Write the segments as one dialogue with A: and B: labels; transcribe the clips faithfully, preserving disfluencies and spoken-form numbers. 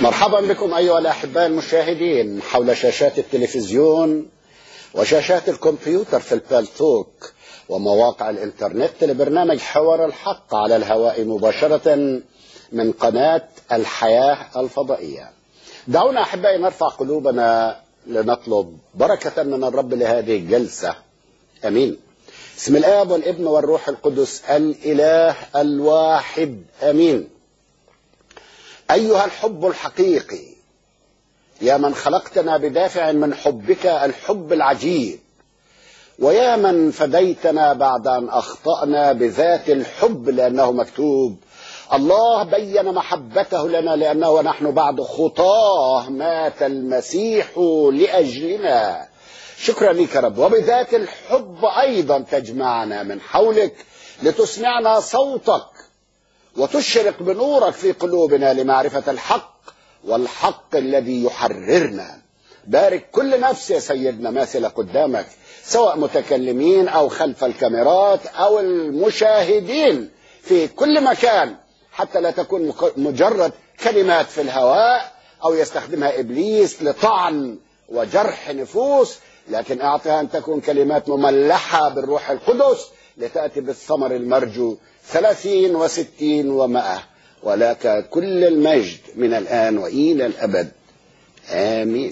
A: مرحبا بكم أيها الأحباء المشاهدين حول شاشات التلفزيون وشاشات الكمبيوتر في البالتوك ومواقع الإنترنت لبرنامج حوار الحق على الهواء مباشرة من قناة الحياة الفضائية. دعونا أحبائي نرفع قلوبنا لنطلب بركة من الرب لهذه الجلسة. أمين. بسم الآب والابن والروح القدس الإله الواحد. أمين. أيها الحب الحقيقي يا من خلقتنا بدافع من حبك الحب العجيب، ويا من فديتنا بعد أن أخطأنا بذات الحب، لأنه مكتوب الله بين محبته لنا لأنه ونحن بعد خطاه مات المسيح لأجلنا. شكرا لك يا رب. وبذات الحب أيضا تجمعنا من حولك لتسمعنا صوتك وتشرق بنورك في قلوبنا لمعرفة الحق والحق الذي يحررنا. بارك كل نفس يا سيدنا ماثلة قدامك، سواء متكلمين أو خلف الكاميرات أو المشاهدين في كل مكان، حتى لا تكون مجرد كلمات في الهواء أو يستخدمها إبليس لطعن وجرح نفوس، لكن أعطها أن تكون كلمات مملحة بالروح القدس لتأتي بالثمر المرجو ثلاثين وستين ومائة. ولك كل المجد من الآن وإلى الأبد. آمين.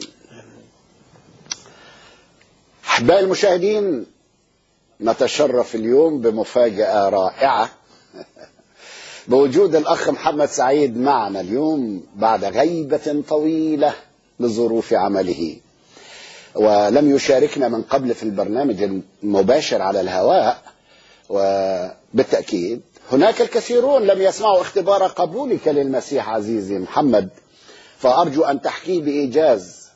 A: أحبائي المشاهدين، نتشرف اليوم بمفاجأة رائعة بوجود الأخ محمد سعيد معنا اليوم بعد غيبة طويلة لظروف عمله، ولم يشاركنا من قبل في البرنامج المباشر على الهواء. وبالتأكيد هناك الكثيرون لم يسمعوا اختبار قبولك للمسيح عزيزي محمد، فأرجو أن تحكي بإيجاز.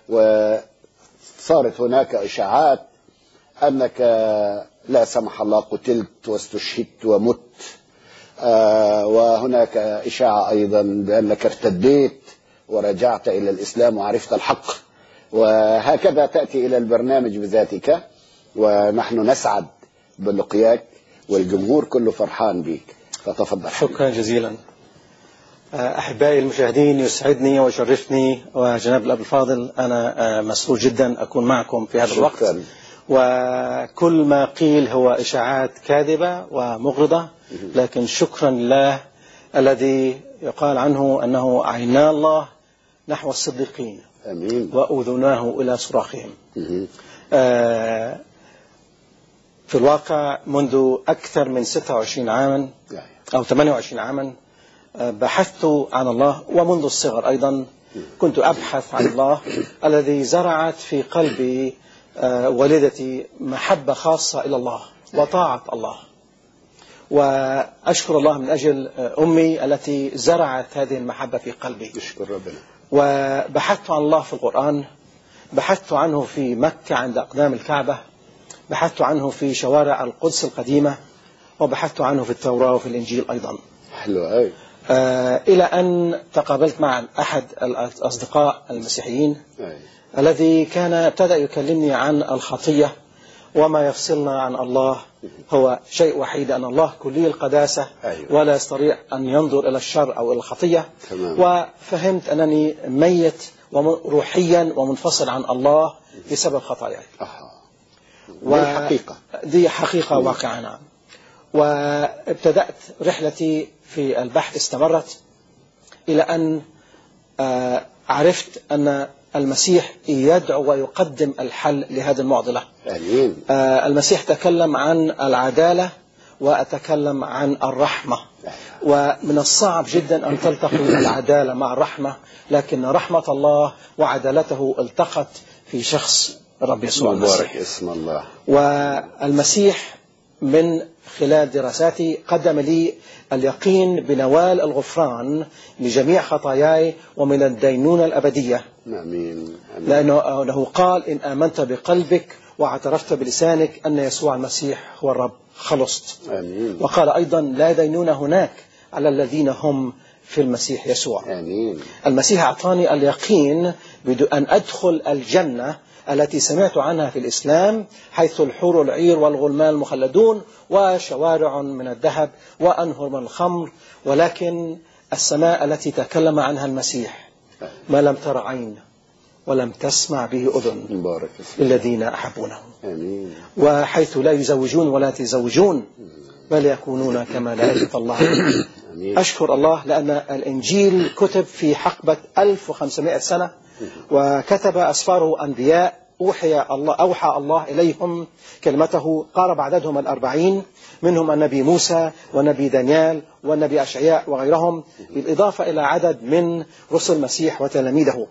A: وصارت هناك إشاعات أنك لا سمح الله قتلت واستشهدت ومت، آه وهناك إشاعة أيضا بأنك ارتديت ورجعت إلى الإسلام وعرفت الحق، وهكذا تأتي إلى البرنامج بذاتك، ونحن نسعد بلقياك والجمهور كله فرحان بك. فتفضل.
B: شكرا جزيلا. أحبائي المشاهدين، يسعدني ويشرفني وجناب الأب الفاضل، أنا مسرور جدا أكون معكم في هذا الوقت.
A: شكرا.
B: وكل ما قيل هو إشاعات كاذبة ومغرضة، لكن شكرا لله الذي يقال عنه أنه عينا الله نحو الصديقين.
A: أمين.
B: وأذناه إلى صراخهم. آه في الواقع منذ أكثر من ستة وعشرين عاما أو ثمانية وعشرين عاما بحثت عن الله، ومنذ الصغر أيضا كنت أبحث عن الله الذي زرعت في قلبي والدتي محبة خاصة إلى الله وطاعة الله. وأشكر الله من أجل أمي التي زرعت هذه المحبة في قلبي.
A: أشكر ربنا.
B: وبحثت عن الله في القرآن، بحثت عنه في مكة عند أقدام الكعبة، بحثت عنه في شوارع القدس القديمة، وبحثت عنه في التوراة وفي الإنجيل أيضا.
A: حلو أوي.
B: آه إلى أن تقابلت مع أحد الأصدقاء المسيحيين أي. الذي كان ابتدأ يكلمني عن الخطية، وما يفصلنا عن الله هو شيء وحيد، أن الله كلي القداسة. أيوة. ولا يستطيع أن ينظر إلى الشر أو إلى الخطية. تمام. وفهمت أنني ميت روحيا ومنفصل عن الله بسبب خطاياي.
A: أها.
B: و...
A: دي حقيقة.
B: دي حقيقة واقعة. نعم. وابتدأت رحلتي في البحث، استمرت إلى أن عرفت أن المسيح يدعو ويقدم الحل لهذه المعضلة.
A: آمين.
B: المسيح تكلم عن العدالة وأتكلم عن الرحمة، ومن الصعب جدا أن تلتقي العدالة مع الرحمة، لكن رحمة الله وعدالته التقت في شخص الرب يسوع المسيح.
A: مبارك اسم الله.
B: والمسيح من خلال دراساتي قدم لي اليقين بنوال الغفران لجميع خطاياي ومن الدينونة الأبدية.
A: آمين.
B: لأنه قال إن آمنت بقلبك واعترفت بلسانك أن يسوع المسيح هو الرب خلصت.
A: آمين.
B: وقال أيضا لا دينونة هناك على الذين هم في المسيح يسوع.
A: آمين.
B: المسيح أعطاني اليقين بدون أن أدخل الجنة التي سمعت عنها في الإسلام، حيث الحور العير والغلمان المخلدون وشوارع من الذهب وأنهر من الخمر، ولكن السماء التي تكلم عنها المسيح ما لم تر عين ولم تسمع به أذن للذين أحبونه.
A: آمين.
B: وحيث لا يزوجون ولا تزوجون بل يكونون كملائكة الله.
A: آمين.
B: أشكر الله لأن الإنجيل كتب في حقبة ألف وخمسمائة سنة، وكتب أسفاره أنبياء أوحي الله أوحى الله إليهم كلمته، قارب عددهم الأربعين، منهم النبي موسى والنبي دانيال والنبي أشعياء وغيرهم، بالإضافة إلى عدد من رسل المسيح وتلاميذه.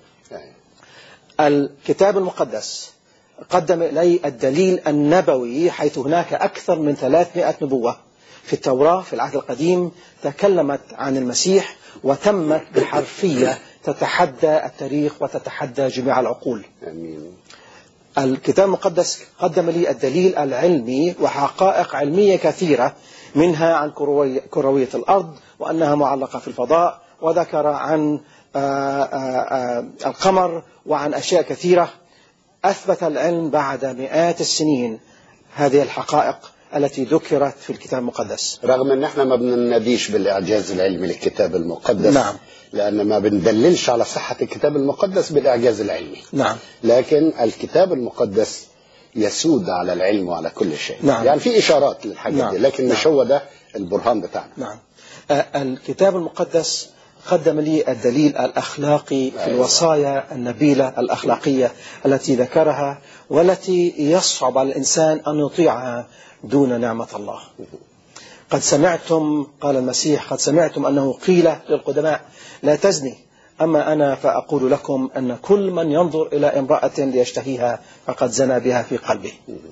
B: الكتاب المقدس قدم إلي الدليل النبوي، حيث هناك أكثر من ثلاثمائة نبوة في التوراة في العهد القديم تكلمت عن المسيح وتمت بحرفية تتحدى التاريخ وتتحدى جميع العقول.
A: آمين.
B: الكتاب المقدس قدم لي الدليل العلمي وحقائق علمية كثيرة، منها عن كروي كروية الأرض وأنها معلقة في الفضاء، وذكر عن آآ آآ القمر وعن أشياء كثيرة. أثبت العلم بعد مئات السنين هذه الحقائق التي ذكرت في الكتاب المقدس،
A: رغم أن احنا ما بنناديش بالإعجاز العلمي للكتاب المقدس.
B: نعم.
A: لأن ما بندللش على صحة الكتاب المقدس بالإعجاز العلمي.
B: نعم.
A: لكن الكتاب المقدس يسود على العلم وعلى كل شيء.
B: نعم.
A: يعني في إشارات للحاجات
B: نعم.
A: دي، لكن
B: نعم.
A: مش هو ده البرهان بتاعنا.
B: نعم. الكتاب المقدس قدم لي الدليل الأخلاقي في الوصايا النبيلة الأخلاقية التي ذكرها، والتي يصعب على الإنسان أن يطيعها دون نعمة الله. قد سمعتم، قال المسيح، قد سمعتم أنه قيل للقدماء لا تزني، أما أنا فأقول لكم أن كل من ينظر إلى امرأة ليشتهيها فقد زنى بها في قلبه.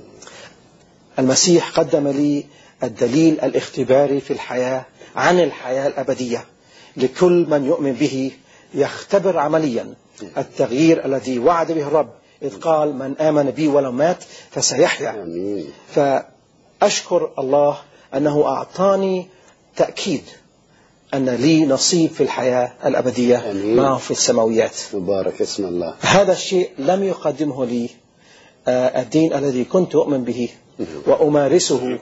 B: المسيح قدم لي الدليل الاختباري في الحياة عن الحياة الأبدية لكل من يؤمن به، يختبر عمليا التغيير الذي وعد به الرب إذ قال من آمن بي ولو مات فسيحيا. فأشكر الله أنه أعطاني تأكيد أن لي نصيب في الحياة الأبدية معه في السماويات.
A: مبارك اسم الله.
B: هذا الشيء لم يقدمه لي الدين الذي كنت أؤمن به وأمارسه،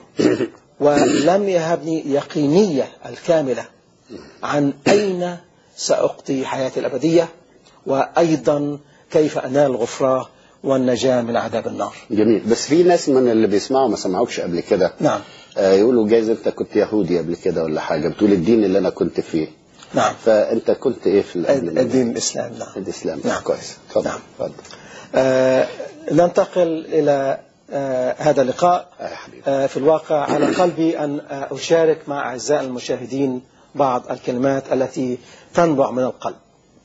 B: ولم يهبني يقينية الكاملة عن أين سأقضي حياتي الأبدية، وأيضا كيف أنال الغفران والنجاة من عذاب النار.
A: جميل. بس في ناس من اللي بيسمعوا ما سمعوكش قبل كده.
B: نعم.
A: آه يقولوا جايز أنت كنت يهودي قبل كده ولا حاجة، بتقول الدين اللي أنا كنت فيه.
B: نعم.
A: فأنت كنت إيه في
B: الدين الإسلام؟ نعم.
A: الإسلام.
B: نعم.
A: كويس. تفضل.
B: نعم. تفضل. آه ننتقل إلى آه هذا اللقاء. آه في الواقع على قلبي أن آه أشارك مع أعزائي المشاهدين بعض الكلمات التي تنبع من القلب.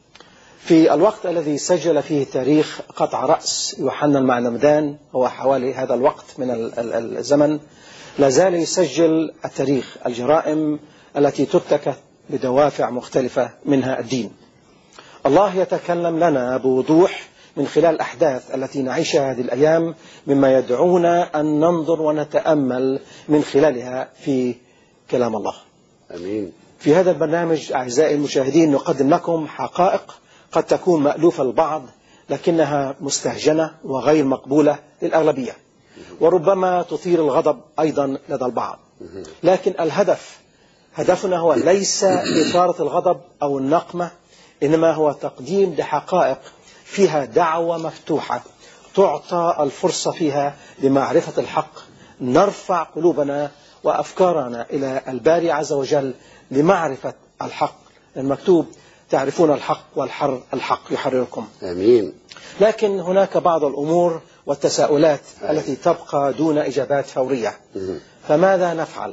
B: في الوقت الذي سجل فيه تاريخ قطع رأس يوحنا المعمدان، هو حوالي هذا الوقت من الزمن، لا زال يسجل التاريخ الجرائم التي ترتكب بدوافع مختلفة منها الدين. الله يتكلم لنا بوضوح من خلال الأحداث التي نعيشها هذه الأيام، مما يدعونا أن ننظر ونتأمل من خلالها في كلام الله.
A: أمين.
B: في هذا البرنامج أعزائي المشاهدين نقدم لكم حقائق قد تكون مألوفة للبعض، لكنها مستهجنة وغير مقبولة للأغلبية، وربما تثير الغضب أيضا لدى البعض. لكن الهدف هدفنا هو ليس إثارة الغضب أو النقمة، إنما هو تقديم لحقائق فيها دعوة مفتوحة تعطى الفرصة فيها لمعرفة الحق، نرفع قلوبنا وأفكارنا إلى الباري عز وجل لمعرفة الحق. المكتوب تعرفون الحق والحر الحق يحرركم.
A: آمين.
B: لكن هناك بعض الأمور والتساؤلات آمين. التي تبقى دون إجابات فورية. مم. فماذا نفعل؟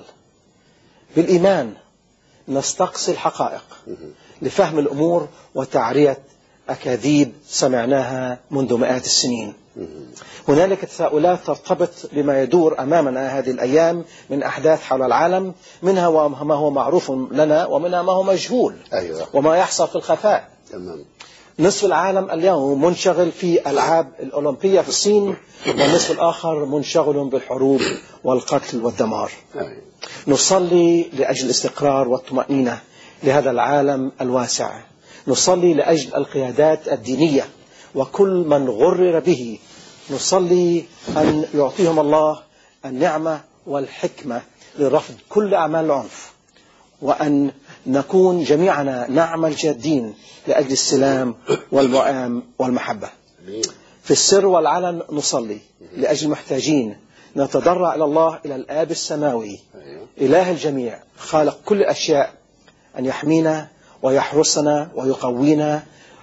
B: بالإيمان نستقصي الحقائق مم. لفهم الأمور وتعرية أكاذيب سمعناها منذ مئات السنين. مم. هنالك تساؤلات ترتبط بما يدور أمامنا هذه الأيام من أحداث حول العالم، منها ما هو معروف لنا ومنها ما هو مجهول.
A: أيوة.
B: وما يحصل في الخفاء.
A: تمام.
B: نصف العالم اليوم منشغل في ألعاب الأولمبية في الصين، والنصف الآخر منشغل بالحروب والقتل والدمار. أيوة. نصلي لأجل الاستقرار والطمأنينة لهذا العالم الواسع، نصلي لأجل القيادات الدينية وكل من غرر به، نصلي أن يعطيهم الله النعمة والحكمة لرفض كل أعمال العنف، وأن نكون جميعنا نعمل جادين لأجل السلام والوئام والمحبة. في السر والعلن نصلي لأجل المحتاجين، نتضرع إلى الله، إلى الآب السماوي إله الجميع خالق كل الأشياء، أن يحمينا ويحرسنا ويقوينا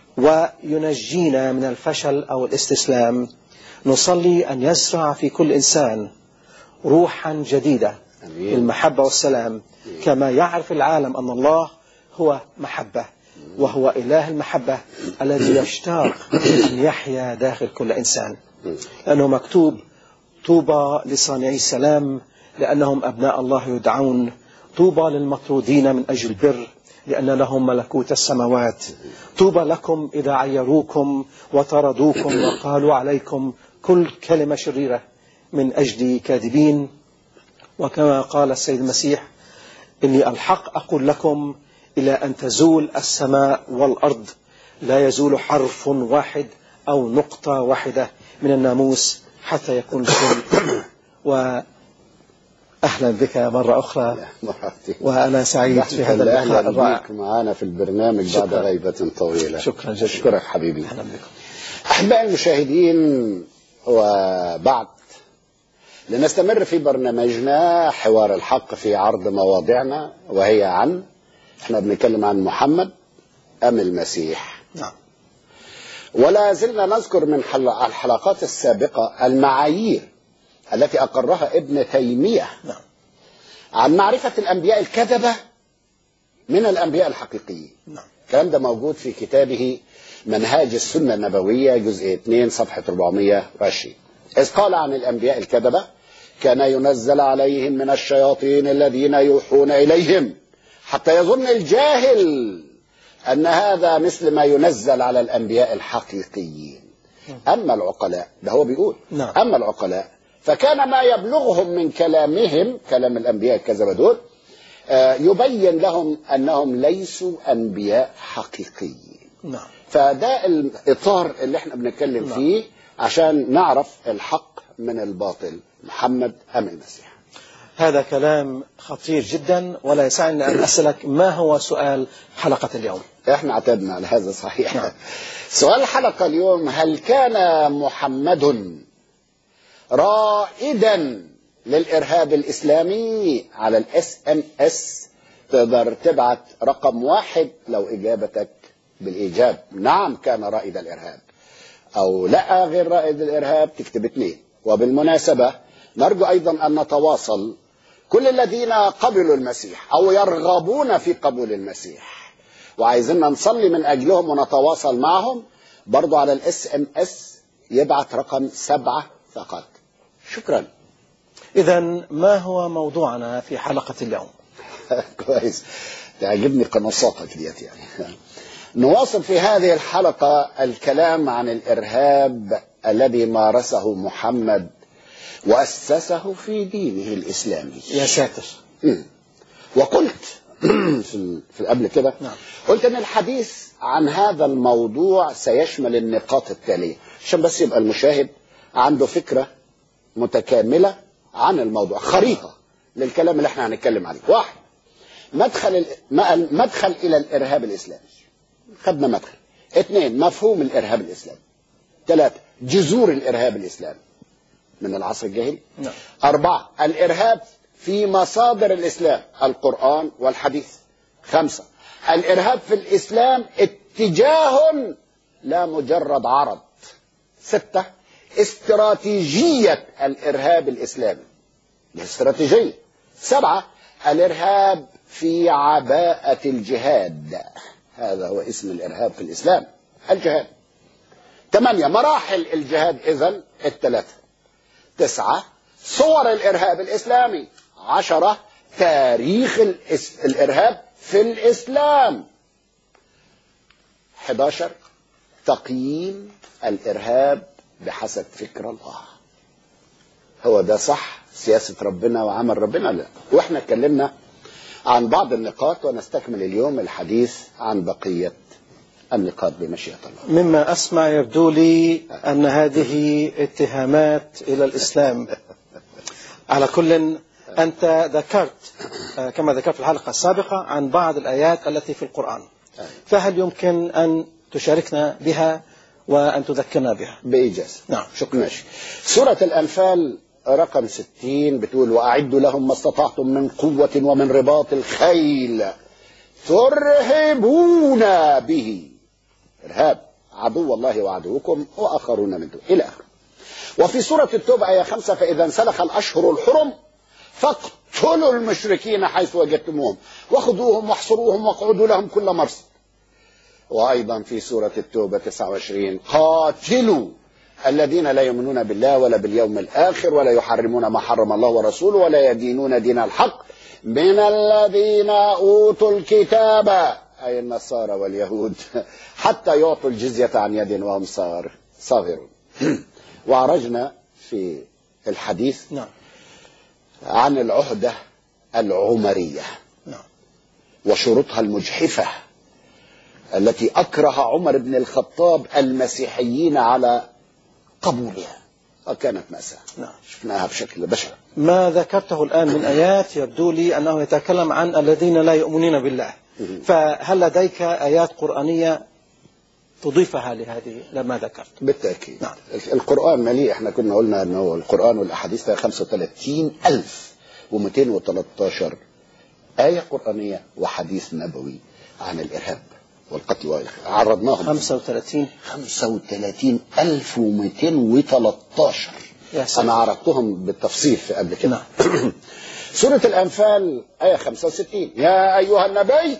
B: وينجينا من الفشل أو الاستسلام. نصلي أن يزرع في كل إنسان روحا جديدة المحبة والسلام، كما يعرف العالم أن الله هو محبة وهو إله المحبة الذي يشتاق أن يحيا داخل كل إنسان، لأنه مكتوب: طوبى لصانعي السلام لأنهم أبناء الله يدعون، طوبى للمطرودين من أجل البر لأن لهم ملكوت السماوات، طوبى لكم إذا عيروكم وطردوكم وقالوا عليكم كل كلمة شريرة من أجل كاذبين. وكما قال السيد المسيح: إني الحق أقول لكم إلى أن تزول السماء والأرض لا يزول حرف واحد أو نقطة واحدة من الناموس حتى يكون الكل. وأهلا بك مرة أخرى، وأنا سعيد في هذا اللقاء الرائع
A: معنا في البرنامج بعد غيبة طويلة.
B: شكرا جزيلا.
A: أشكرك حبيبي.
B: أهلا بكم
A: أحبائي المشاهدين، وبعد لنستمر في برنامجنا حوار الحق في عرض مواضعنا، وهي عن احنا بنتكلم عن محمد أم المسيح.
B: نعم.
A: ولا زلنا نذكر من الحلقات السابقة المعايير التي أقرها ابن تيمية
B: نعم.
A: عن معرفة الأنبياء الكذبة من الأنبياء الحقيقيين.
B: نعم.
A: الكلام ده موجود في كتابه منهاج السنة النبوية جزء اثنين صفحة أربعمائة وعشرين، إذ قال عن الأنبياء الكذبة: كان ينزل عليهم من الشياطين الذين يوحون إليهم، حتى يظن الجاهل أن هذا مثل ما ينزل على الأنبياء الحقيقيين. أما العقلاء، ده هو بيقول
B: نعم.
A: أما العقلاء فكان ما يبلغهم من كلامهم، كلام الأنبياء الكذبة دول، يبين لهم أنهم ليسوا أنبياء حقيقيين.
B: نعم.
A: فده الإطار اللي احنا بنتكلم
B: نعم.
A: فيه عشان نعرف الحق من الباطل، محمد أم المسيح.
B: هذا كلام خطير جدا، ولا يسعني أن أسألك ما هو سؤال حلقة اليوم؟
A: احنا اعتدنا على هذا صحيح.
B: نعم.
A: سؤال الحلقة اليوم: هل كان محمد رائدا للإرهاب الإسلامي؟ على الاس ام اس تقدر تبعت رقم واحد لو إجابتك بالإيجاب نعم كان رائد الإرهاب، أو لا غير رائد الإرهاب تكتب اثنين. وبالمناسبة نرجو أيضا أن نتواصل كل الذين قبلوا المسيح أو يرغبون في قبول المسيح وعايزين نصلي من أجلهم ونتواصل معهم، برضو على الاس ام اس يبعت رقم سبعة فقط. شكرا.
B: إذا ما هو موضوعنا في حلقة اليوم؟
A: كويس، تعجبني قناصاتك ديت يعني. نواصل في هذه الحلقة الكلام عن الإرهاب الذي مارسه محمد وأسسه في دينه الإسلامي.
B: يا ساتر.
A: وقلت في قبل كده
B: نعم.
A: قلت أن الحديث عن هذا الموضوع سيشمل النقاط التالية عشان بس يبقى المشاهد عنده فكرة متكاملة عن الموضوع، خريطة للكلام اللي احنا هنتكلم عليه. واحد، مدخل مدخل إلى الإرهاب الإسلامي، خدنا مدخل. اثنين، مفهوم الإرهاب الإسلامي. ثلاثة، جذور الإرهاب الإسلامي من العصر الجاهلي.
B: نعم.
A: أربعة، الإرهاب في مصادر الإسلام، القرآن والحديث. خمسة، الإرهاب في الإسلام اتجاه لا مجرد عرض. ستة، استراتيجية الإرهاب الإسلامي، الاستراتيجية. سبعة، الإرهاب في عباءة الجهاد، هذا هو اسم الإرهاب في الإسلام، الجهاد. ثمانية، مراحل الجهاد إذن الثلاثة. تسعة، صور الإرهاب الإسلامي. عشرة، تاريخ الإرهاب في الإسلام. أحد عشر، تقييم الإرهاب بحسب فكر الله. هو ده صح سياسة ربنا وعمل ربنا؟ لا. وإحنا اتكلمنا عن بعض النقاط ونستكمل اليوم الحديث عن بقية النقاط بمشيئة الله.
B: مما أسمع يبدو لي أن هذه اتهامات إلى الإسلام. على كل أنت ذكرت كما ذكرت في الحلقة السابقة عن بعض الآيات التي في القرآن، فهل يمكن أن تشاركنا بها وأن تذكرنا بها؟
A: بإيجاز.
B: نعم.
A: شكرا. ماشي. سورة الأنفال رقم ستين بتقول: وأعدوا لهم ما استطعتم من قوة ومن رباط الخيل ترهبون به، إرهاب عدو الله وعدوكم وآخرون من دون إلى آخره. وفي سورة التوبة آية خمسة: فإذا انسلخ الأشهر الحرم فاقتلوا المشركين حيث وجدتموهم وخذوهم واحصروهم واقعدوا لهم كل مرصد. وأيضا في سورة التوبة تسعة وعشرين: قاتلوا الذين لا يؤمنون بالله ولا باليوم الآخر ولا يحرمون ما حرم الله ورسوله ولا يدينون دين الحق من الذين أوتوا الكتاب، أي النصارى واليهود، حتى يعطوا الجزية عن يد وهم صاغرون. وعرجنا في الحديث
B: نعم.
A: عن العهدة العمرية
B: نعم.
A: وشروطها المجحفة التي أكره عمر بن الخطاب المسيحيين على قبولها، وكانت مأساة.
B: نعم.
A: شفناها بشكل بشع.
B: ما ذكرته الآن من آيات يبدو لي أنه يتكلم عن الذين لا يؤمنون بالله، فهل لديك آيات قرآنية تضيفها لهذه لما ذكرت؟
A: بالتأكيد.
B: نعم.
A: القرآن مليء، احنا كنا قلنا أنه القرآن والأحاديث فيها خمسة وثلاثين ألف ومئتين وثلاثة عشر آية قرآنية وحديث نبوي عن الإرهاب والقتل والإخلاء. عرضناهم
B: خمسة وثلاثين
A: خمسة وثلاثين ألف ومئتين وثلاثة عشر. أنا عرضتهم بالتفصيل في قبل كده.
B: نعم.
A: سورة الأنفال آية خمسة وستين: يا أيها النبي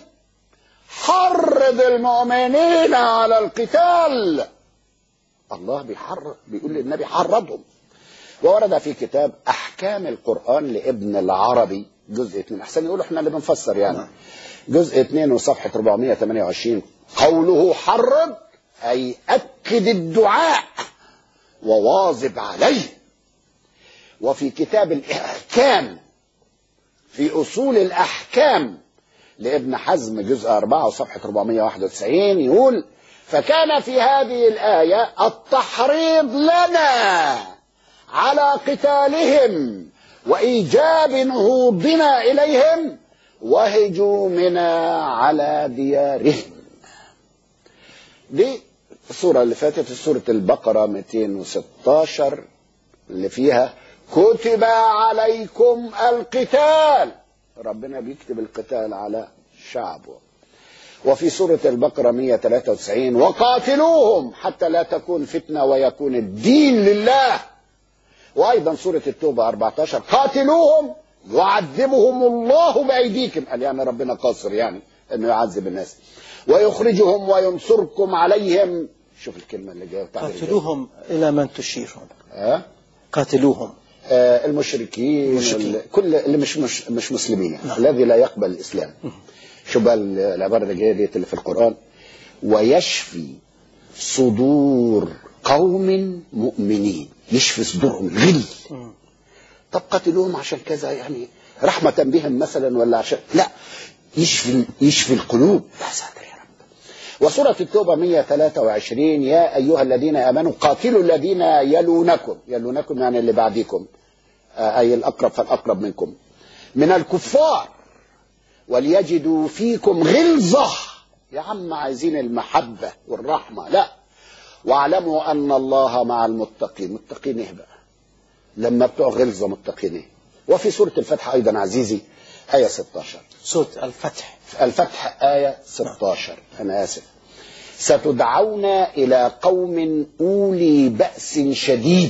A: حرض المؤمنين على القتال. الله بيحرض، بيقول للنبي حرضهم. وورد في كتاب أحكام القرآن لابن العربي جزء اثنين، أحسن يقولوا احنا اللي بنفسر يعني. نعم. جزء اثنين وصفحة أربعمائة وثمانية وعشرين: قوله حرض أي أكد الدعاء وواظب عليه. وفي كتاب الإحكام في أصول الأحكام لابن حزم جزء أربعة وصفحة أربعمائة وواحد وتسعين يقول: فكان في هذه الآية التحريض لنا على قتالهم وإيجاب نهوضنا إليهم وهجومنا على ديارهم. دي السورة اللي فاتت في سورة البقرة مئتين وستة عشر اللي فيها كتب عليكم القتال، ربنا بيكتب القتال على شعبه. وفي سورة البقرة مئة وثلاثة وتسعين: وقاتلوهم حتى لا تكون فتنة ويكون الدين لله. وأيضا سورة التوبة أربعة عشر: قاتلوهم يعذبهم الله بأيديكم، قال يعني ربنا قاصر يعني أنه يعذب الناس، ويخرجهم وينصركم عليهم. شوف الكلمة اللي جايه:
B: قاتلوهم إلى من تشيرهم؟
A: أه؟
B: قاتلوهم
A: آه المشركين, المشركين. كل اللي مش مش, مش مسلمين. نعم. الذي لا يقبل الإسلام. شو بقى العبارة اللي جايه ديت اللي في القرآن: ويشفي صدور قوم مؤمنين، يشفي صدورهم غل. طب قتلوهم عشان كذا يعني رحمة بهم مثلا ولا عشان لا، يشفي يشفي القلوب. يا ساتر يا رب. وسورة التوبة مئة وثلاثة وعشرين: يا أيها الذين آمنوا قاتلوا الذين يلونكم، يلونكم يعني اللي بعديكم، أي الأقرب فالأقرب منكم، من الكفار وليجدوا فيكم غلظة. يا عم عايزين المحبة والرحمة، لا. واعلموا أن الله مع المتقين. متقين إيه بقى لما بتوع غلظة؟ متقين إيه؟ وفي سورة الفتح أيضا عزيزي آية ستة عشر.
B: سورة الفتح
A: الفتح آية ستة عشر. أنا آسف: ستدعون إلى قوم أولي بأس شديد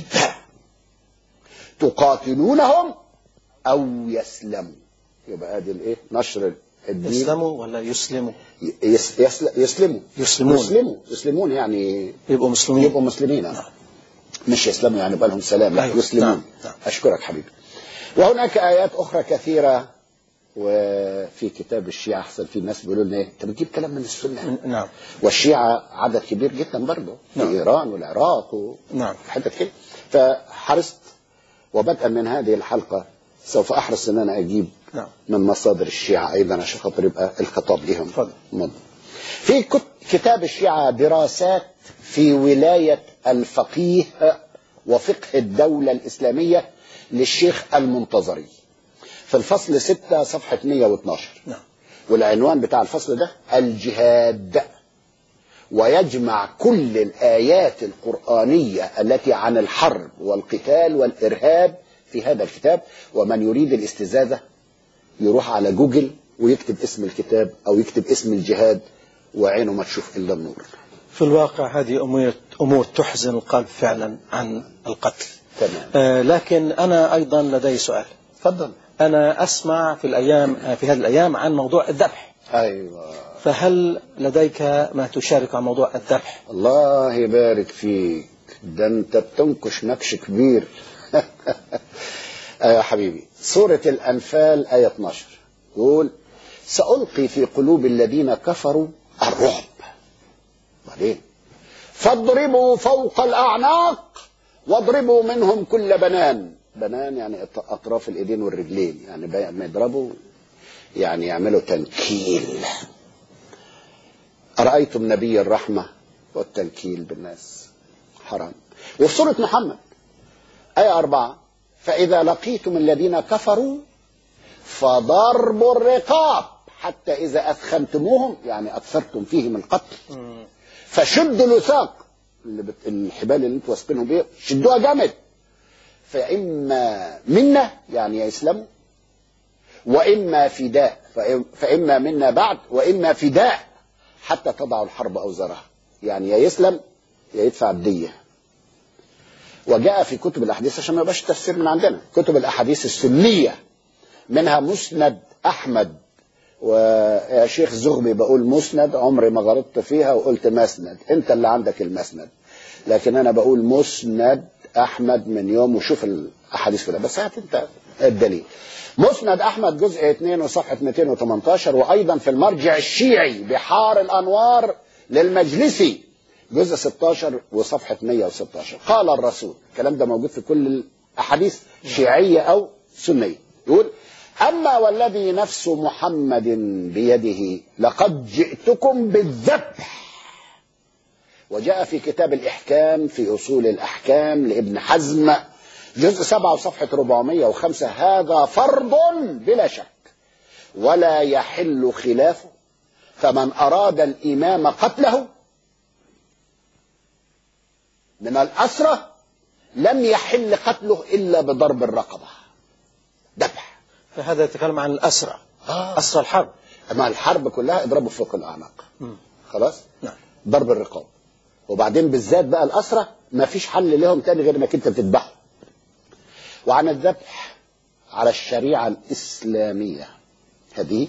A: تقاتلونهم أو يسلموا. يبقى ادي الايه؟ نشر الدين.
B: يسلموا ولا يسلموا؟
A: يس يسل يسلموا
B: يسلمون
A: يسلموا يسلمون يعني
B: يبقوا مسلمين،
A: يبقوا مسلمين. نعم. مش يسلموا يعني بقى لهم سلام، لا. أيوة. يسلمون.
B: نعم. نعم.
A: أشكرك حبيبي. وهناك آيات أخرى كثيرة. وفي كتاب الشيعة أحسن في ناس بيقولوا لنا إيه؟ أنت بتجيب كلام من السنة.
B: نعم.
A: والشيعة عدد كبير جدا برضه في نعم. إيران والعراق و...
B: نعم.
A: حتت كده. فحرصت وبدءا من هذه الحلقة سوف أحرص أن أنا أجيب نعم. من مصادر الشيعة أيضا عشان خاطر يبقى الخطاب لهم. في كتاب الشيعة دراسات في ولاية الفقيه وفقه الدولة الإسلامية للشيخ المنتظري، في الفصل ستة صفحة مئة واثناشر.
B: نعم.
A: والعنوان بتاع الفصل ده الجهاد، ويجمع كل الآيات القرآنية التي عن الحرب والقتال والإرهاب في هذا الكتاب. ومن يريد الاستزادة يروح على جوجل ويكتب اسم الكتاب أو يكتب اسم الجهاد وعينه ما تشوف إلا النور.
B: في الواقع هذه أمور, أمور تحزن القلب فعلا عن القتل.
A: تمام.
B: آه لكن أنا أيضا لدي سؤال.
A: تفضل.
B: أنا أسمع في الأيام في هذه الأيام عن موضوع الذبح.
A: أيوة.
B: فهل لديك ما تشارك عن موضوع الذبح؟
A: الله يبارك فيك، ده أنت بتنكش نكش كبير. يا حبيبي، سورة الأنفال آية اثناشر يقول سألقي في قلوب الذين كفروا الرعب، بعدين فاضربوا فوق الأعناق واضربوا منهم كل بنان. بنان يعني أطراف الإيدين والرجلين، يعني ما يضربوا يعني يعملوا تنكيل. أرأيتم نبي الرحمة والتنكيل بالناس حرام. وفي سورة محمد آية أربعة فإذا لقيتم الذين كفروا فضربوا الرقاب حتى إذا أثخنتموهم، يعني أكثرتم فيهم القتل، فشدوا الوثاق، الحبال اللي انتوا واثقينهم بيها شدوها جامد، فإما منا يعني يسلموا وإما فداء، فإما منا بعد وإما فداء حتى تضع الحرب أوزارها، يعني يا يسلم يا يدفع الدية. وجاء في كتب الأحاديث عشان ما يبقاش تفسير من عندنا، كتب الأحاديث السنية منها مسند أحمد، ويا شيخ زغبي بقول مسند، عمري ما غلطت فيها وقلت مسند، انت اللي عندك المسند، لكن انا بقول مسند احمد من يوم وشوف الاحاديث كلها، بس هات انت الدليل. مسند احمد جزء اثنين وصفحه مئتين وثمانية عشر، وايضا في المرجع الشيعي بحار الانوار للمجلسي جزء ستة عشر وصفحه مئة وستة عشر. قال الرسول، الكلام ده موجود في كل الاحاديث شيعيه او سنيه، يقول أما والذي نفس محمد بيده لقد جئتكم بالذبح. وجاء في كتاب الإحكام في أصول الأحكام لابن حزم جزء سبعة وصفحة أربعمئة وخمسة هذا فرض بلا شك ولا يحل خلافه، فمن أراد الإمام قتله من الأسرة لم يحل قتله إلا بضرب الرقبة، ذبح.
B: فهذا يتكلم عن الأسرى.
A: آه.
B: أسرى الحرب.
A: أما الحرب كلها اضربوا فوق الأعناق. م. خلاص؟
B: نعم.
A: ضرب الرقاب. وبعدين بالذات بقى الأسرى ما فيش حل لهم تاني غير انك انت تذبحه. وعن الذبح على الشريعة الإسلامية هذه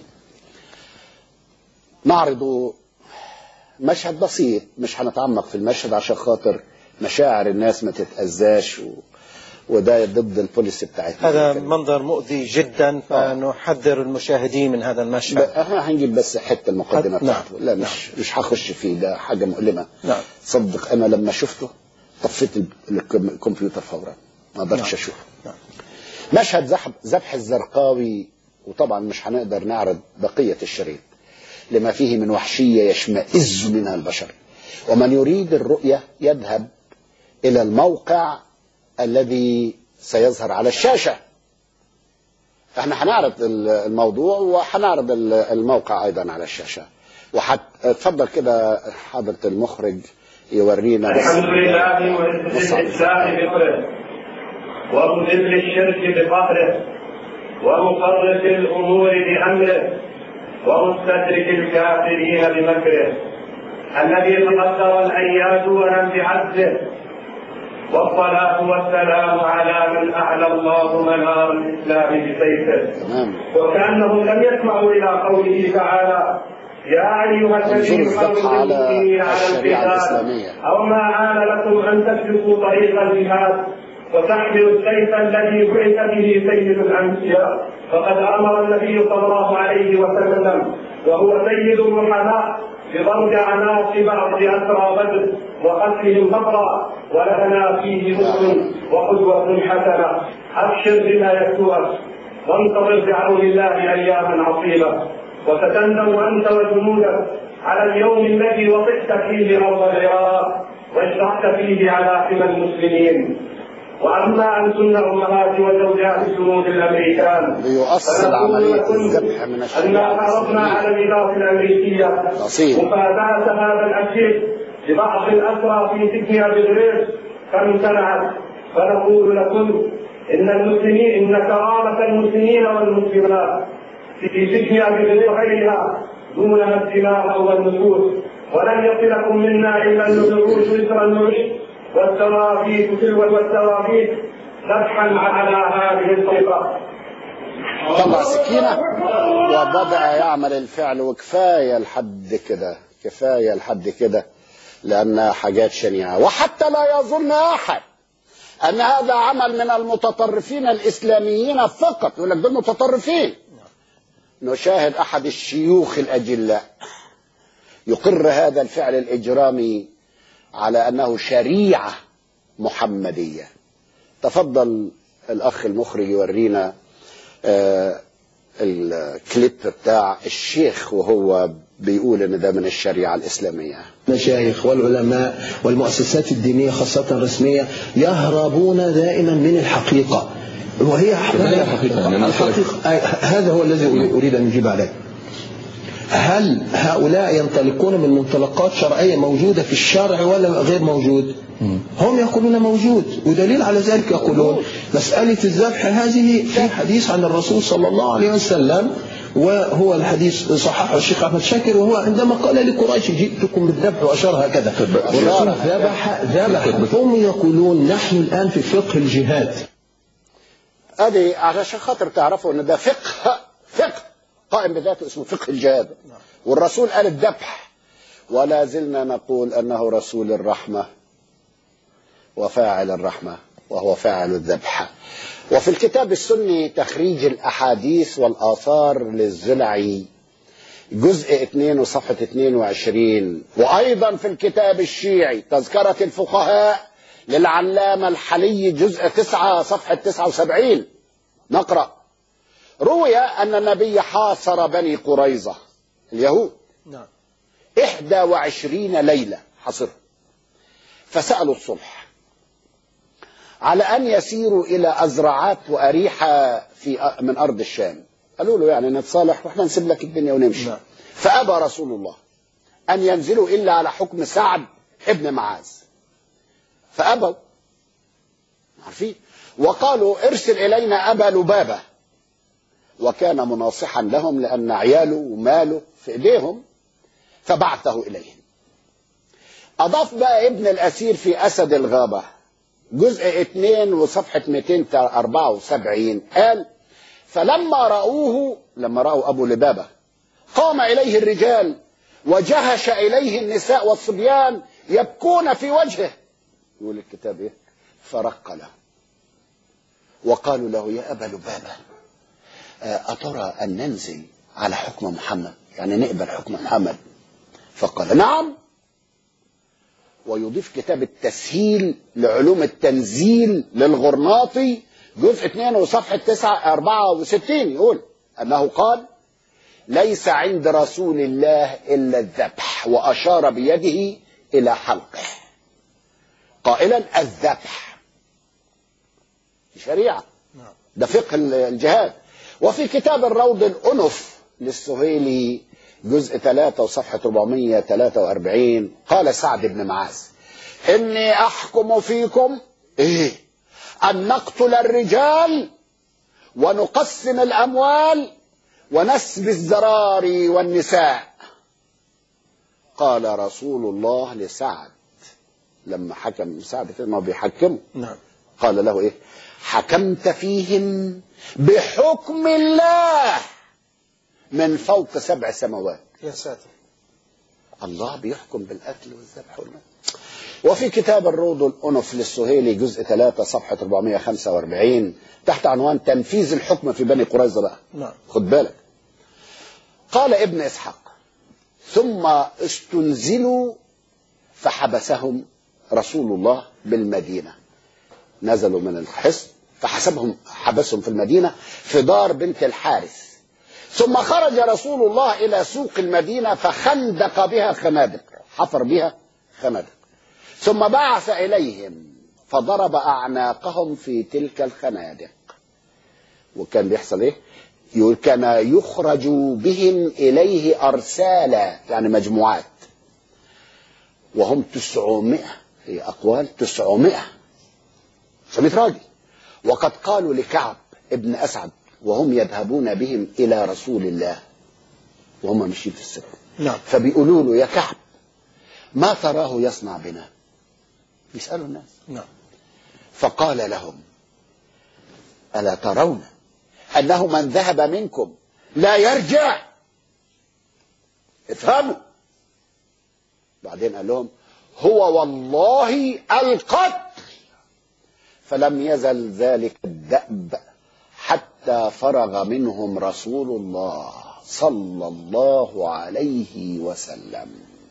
A: نعرض مشهد بسيط، مش هنتعمق في المشهد عشان خاطر مشاعر الناس ما تتأذاش و... وده ضد البوليسي بتاعتنا.
B: هذا منظر مؤذي جدا، فنحذر المشاهدين من هذا المشهد.
A: احنا هنجيب بس حته المقدمه بتاعته.
B: نعم.
A: لا مش
B: نعم.
A: مش هخش فيه، ده حاجه مؤلمه.
B: نعم.
A: صدق انا لما شفته طفيت الكمبيوتر فورا، ما قدرتش
B: نعم.
A: اشوفه.
B: نعم.
A: مشهد ذبح الزرقاوي، وطبعا مش هنقدر نعرض بقيه الشريط لما فيه من وحشيه يشمئز منها البشر. ومن يريد الرؤيه يذهب الى الموقع الذي سيظهر على الشاشة. احنا هنعرض الموضوع وهنعرض الموقع ايضا على الشاشة. وهتفضل كده حضرة المخرج يورينا.
C: الحمد لله معز الإسلام بقدره ومذل الشرك بقهره ومفرط الأمور بأمره ومستدرك الكافرين بمكره، الذي تقدر الأياد ولم بعزه، والصلاة والسلام على من أعلى الله منار الإسلام بسيفه. وكأنهم لم يسمعوا إلى قوله تعالى يا أيها الذين آمنوا المؤمنين على القتال أو ما آن لكم أن تسلكوا طريق الجهاد وتحملوا السيف الذي بعث به سيد الأنبياء، فقد أمر النبي صلى الله عليه وسلم وهو سيد الرحماء بضرب عناق بعض أسرى بدر وقتلهم فقرا، ولنا فيه ذكر وقدوة حسنة. أبشر بما يسوءك وانتظر بعون الله أياما عصيبة، وستندم أنت وجنودك على اليوم الذي وطئت فيه أرض العراق واشتعت فيه على حمى المسلمين. وأما أنتن أمهات وزوجات الجنود الأمريكان
A: ليؤصل عملية الذبح من الشريعة
C: أننا حرصنا على الإدارة الأمريكية مفاداة هذا الأكيد لبعض الأسرى في سجن أبي غريب فامتنعت. فنقول لكم إن المسلمين إن كرامة المسلمين والمسلمات في سجن أبي غريب وغيرها دونها الدماء والنفوس، ولن يصلكم منا إلا النذور وزر النعيم والتوابيت تلو والتوابيت ذبحا على هذه الطريقة.
A: طلع سكينة وبدأ يعمل الفعل، وكفاية لحد كده، كفاية لحد كده، لأنها حاجات شنيعة. وحتى لا يظن أحد أن هذا عمل من المتطرفين الإسلاميين فقط، يقول لك دول متطرفين. نشاهد أحد الشيوخ الأجلاء يقر هذا الفعل الإجرامي على أنه شريعة محمدية. تفضل الأخ المخرج يورينا آه الكليب بتاع الشيخ وهو بيقول ان ده من الشريعة الإسلامية.
D: المشايخ والعلماء والمؤسسات الدينية خاصة الرسمية يهربون دائما من الحقيقة، وهي حقيقة. الحقيقة هذا هو الذي أريد أن أجيب عليه. هل هؤلاء ينطلقون من منطلقات شرعية موجودة في الشرع ولا غير موجود؟ هم يقولون موجود، ودليل على ذلك يقولون مسألة الذبح هذه في حديث عن الرسول صلى الله عليه وسلم، وهو الحديث صححه الشيخ أحمد شاكر، وهو عندما قال لقريش جئتكم بالذبح وأشار هكذا، والرسول ذبح ذبح هم يقولون نحن الآن في فقه الجهاد.
A: هذه عشان خاطر تعرفوا ان ده فقه فقه قائم بذاته اسمه فقه الجهاد، والرسول قال الذبح، ولا زلنا نقول أنه رسول الرحمة وفاعل الرحمة وهو فاعل الذبح. وفي الكتاب السني تخريج الأحاديث والآثار للزلعي جزء اثنين وصفحة اثنين وعشرين، وأيضا في الكتاب الشيعي تذكرة الفقهاء للعلامة الحلي جزء تسعة صفحة تسعة وسبعين نقرأ: روي أن النبي حاصر بني قريظة اليهود
B: نعم
A: إحدى وعشرين ليلة حصرهم، فسألوا الصلح على أن يسيروا إلى أزرعات وأريحة في من أرض الشام. قالوا له يعني نتصالح وإحنا نسيب لك الدنيا ونمشي. نعم. فأبى رسول الله أن ينزلوا إلا على حكم سعد ابن معاذ، فأبوا عارفين، وقالوا ارسل إلينا أبا لبابة، وكان مناصحا لهم لأن عياله وماله في إيديهم، فبعثه إليهم. أضاف بقى ابن الأسير في أسد الغابة جزء اثنين وصفحة مئتين وأربعة وسبعين قال: فلما رأوه لما رأوا أبو لبابة قام إليه الرجال وجهش إليه النساء والصبيان يبكون في وجهه. يقول الكتاب إيه؟ فرق له وقالوا له: يا أبا لبابة أترى أن ننزل على حكم محمد، يعني نقبل حكم محمد؟ فقال: نعم. ويضيف كتاب التسهيل لعلوم التنزيل للغرناطي جزء اثنين وصفحة تسعة أربعة وستين يقول أنه قال: ليس عند رسول الله إلا الذبح، وأشار بيده إلى حلقه قائلا: الذبح شريعة، ده فقه الجهاد. وفي كتاب الروض الأنف للسهيلي جزء ثلاثة وصفحة أربعمئة وثلاثة وأربعين قال سعد بن معاذ: إني أحكم فيكم إيه أن نقتل الرجال ونقسم الأموال ونسبي الزراري والنساء. قال رسول الله لسعد لما حكم سعد ما بيحكمه،
B: نعم،
A: قال له إيه؟ حكمت فيهم بحكم الله من فوق سبع سماوات.
B: يا ساتر،
A: الله بيحكم بالقتل والذبح والموت. وفي كتاب الروض الأنف للسهيلي جزء ثلاثة صفحة أربعمئة وخمسة وأربعين تحت عنوان تنفيذ الحكم في بني قريظة بقى،
B: نعم،
A: خد بالك، قال ابن إسحاق: ثم استنزلوا فحبسهم رسول الله بالمدينة، نزلوا من الحصن فحسبهم حبسهم في المدينة في دار بنت الحارث، ثم خرج رسول الله إلى سوق المدينة فخندق بها خنادق، حفر بها خنادق، ثم بعث إليهم فضرب أعناقهم في تلك الخنادق. وكان بيحصل إيه؟ يقول كان يخرج بهم إليه أرسالا، يعني مجموعات، وهم تسعمائة، في أقوال تسعمائة تسعمائة راجل. وقد قالوا لكعب ابن أسعد وهم يذهبون بهم إلى رسول الله وهم ماشيين في السفر،
B: نعم.
A: فبيقولوا له يا كعب ما تراه يصنع بنا؟ يسألوا الناس.
B: نعم.
A: فقال لهم ألا ترون أنه من ذهب منكم لا يرجع؟ افهموا. بعدين قال لهم هو والله القتل. فلم يزل ذلك الدأب حتى فرغ منهم رسول الله صلى الله عليه وسلم.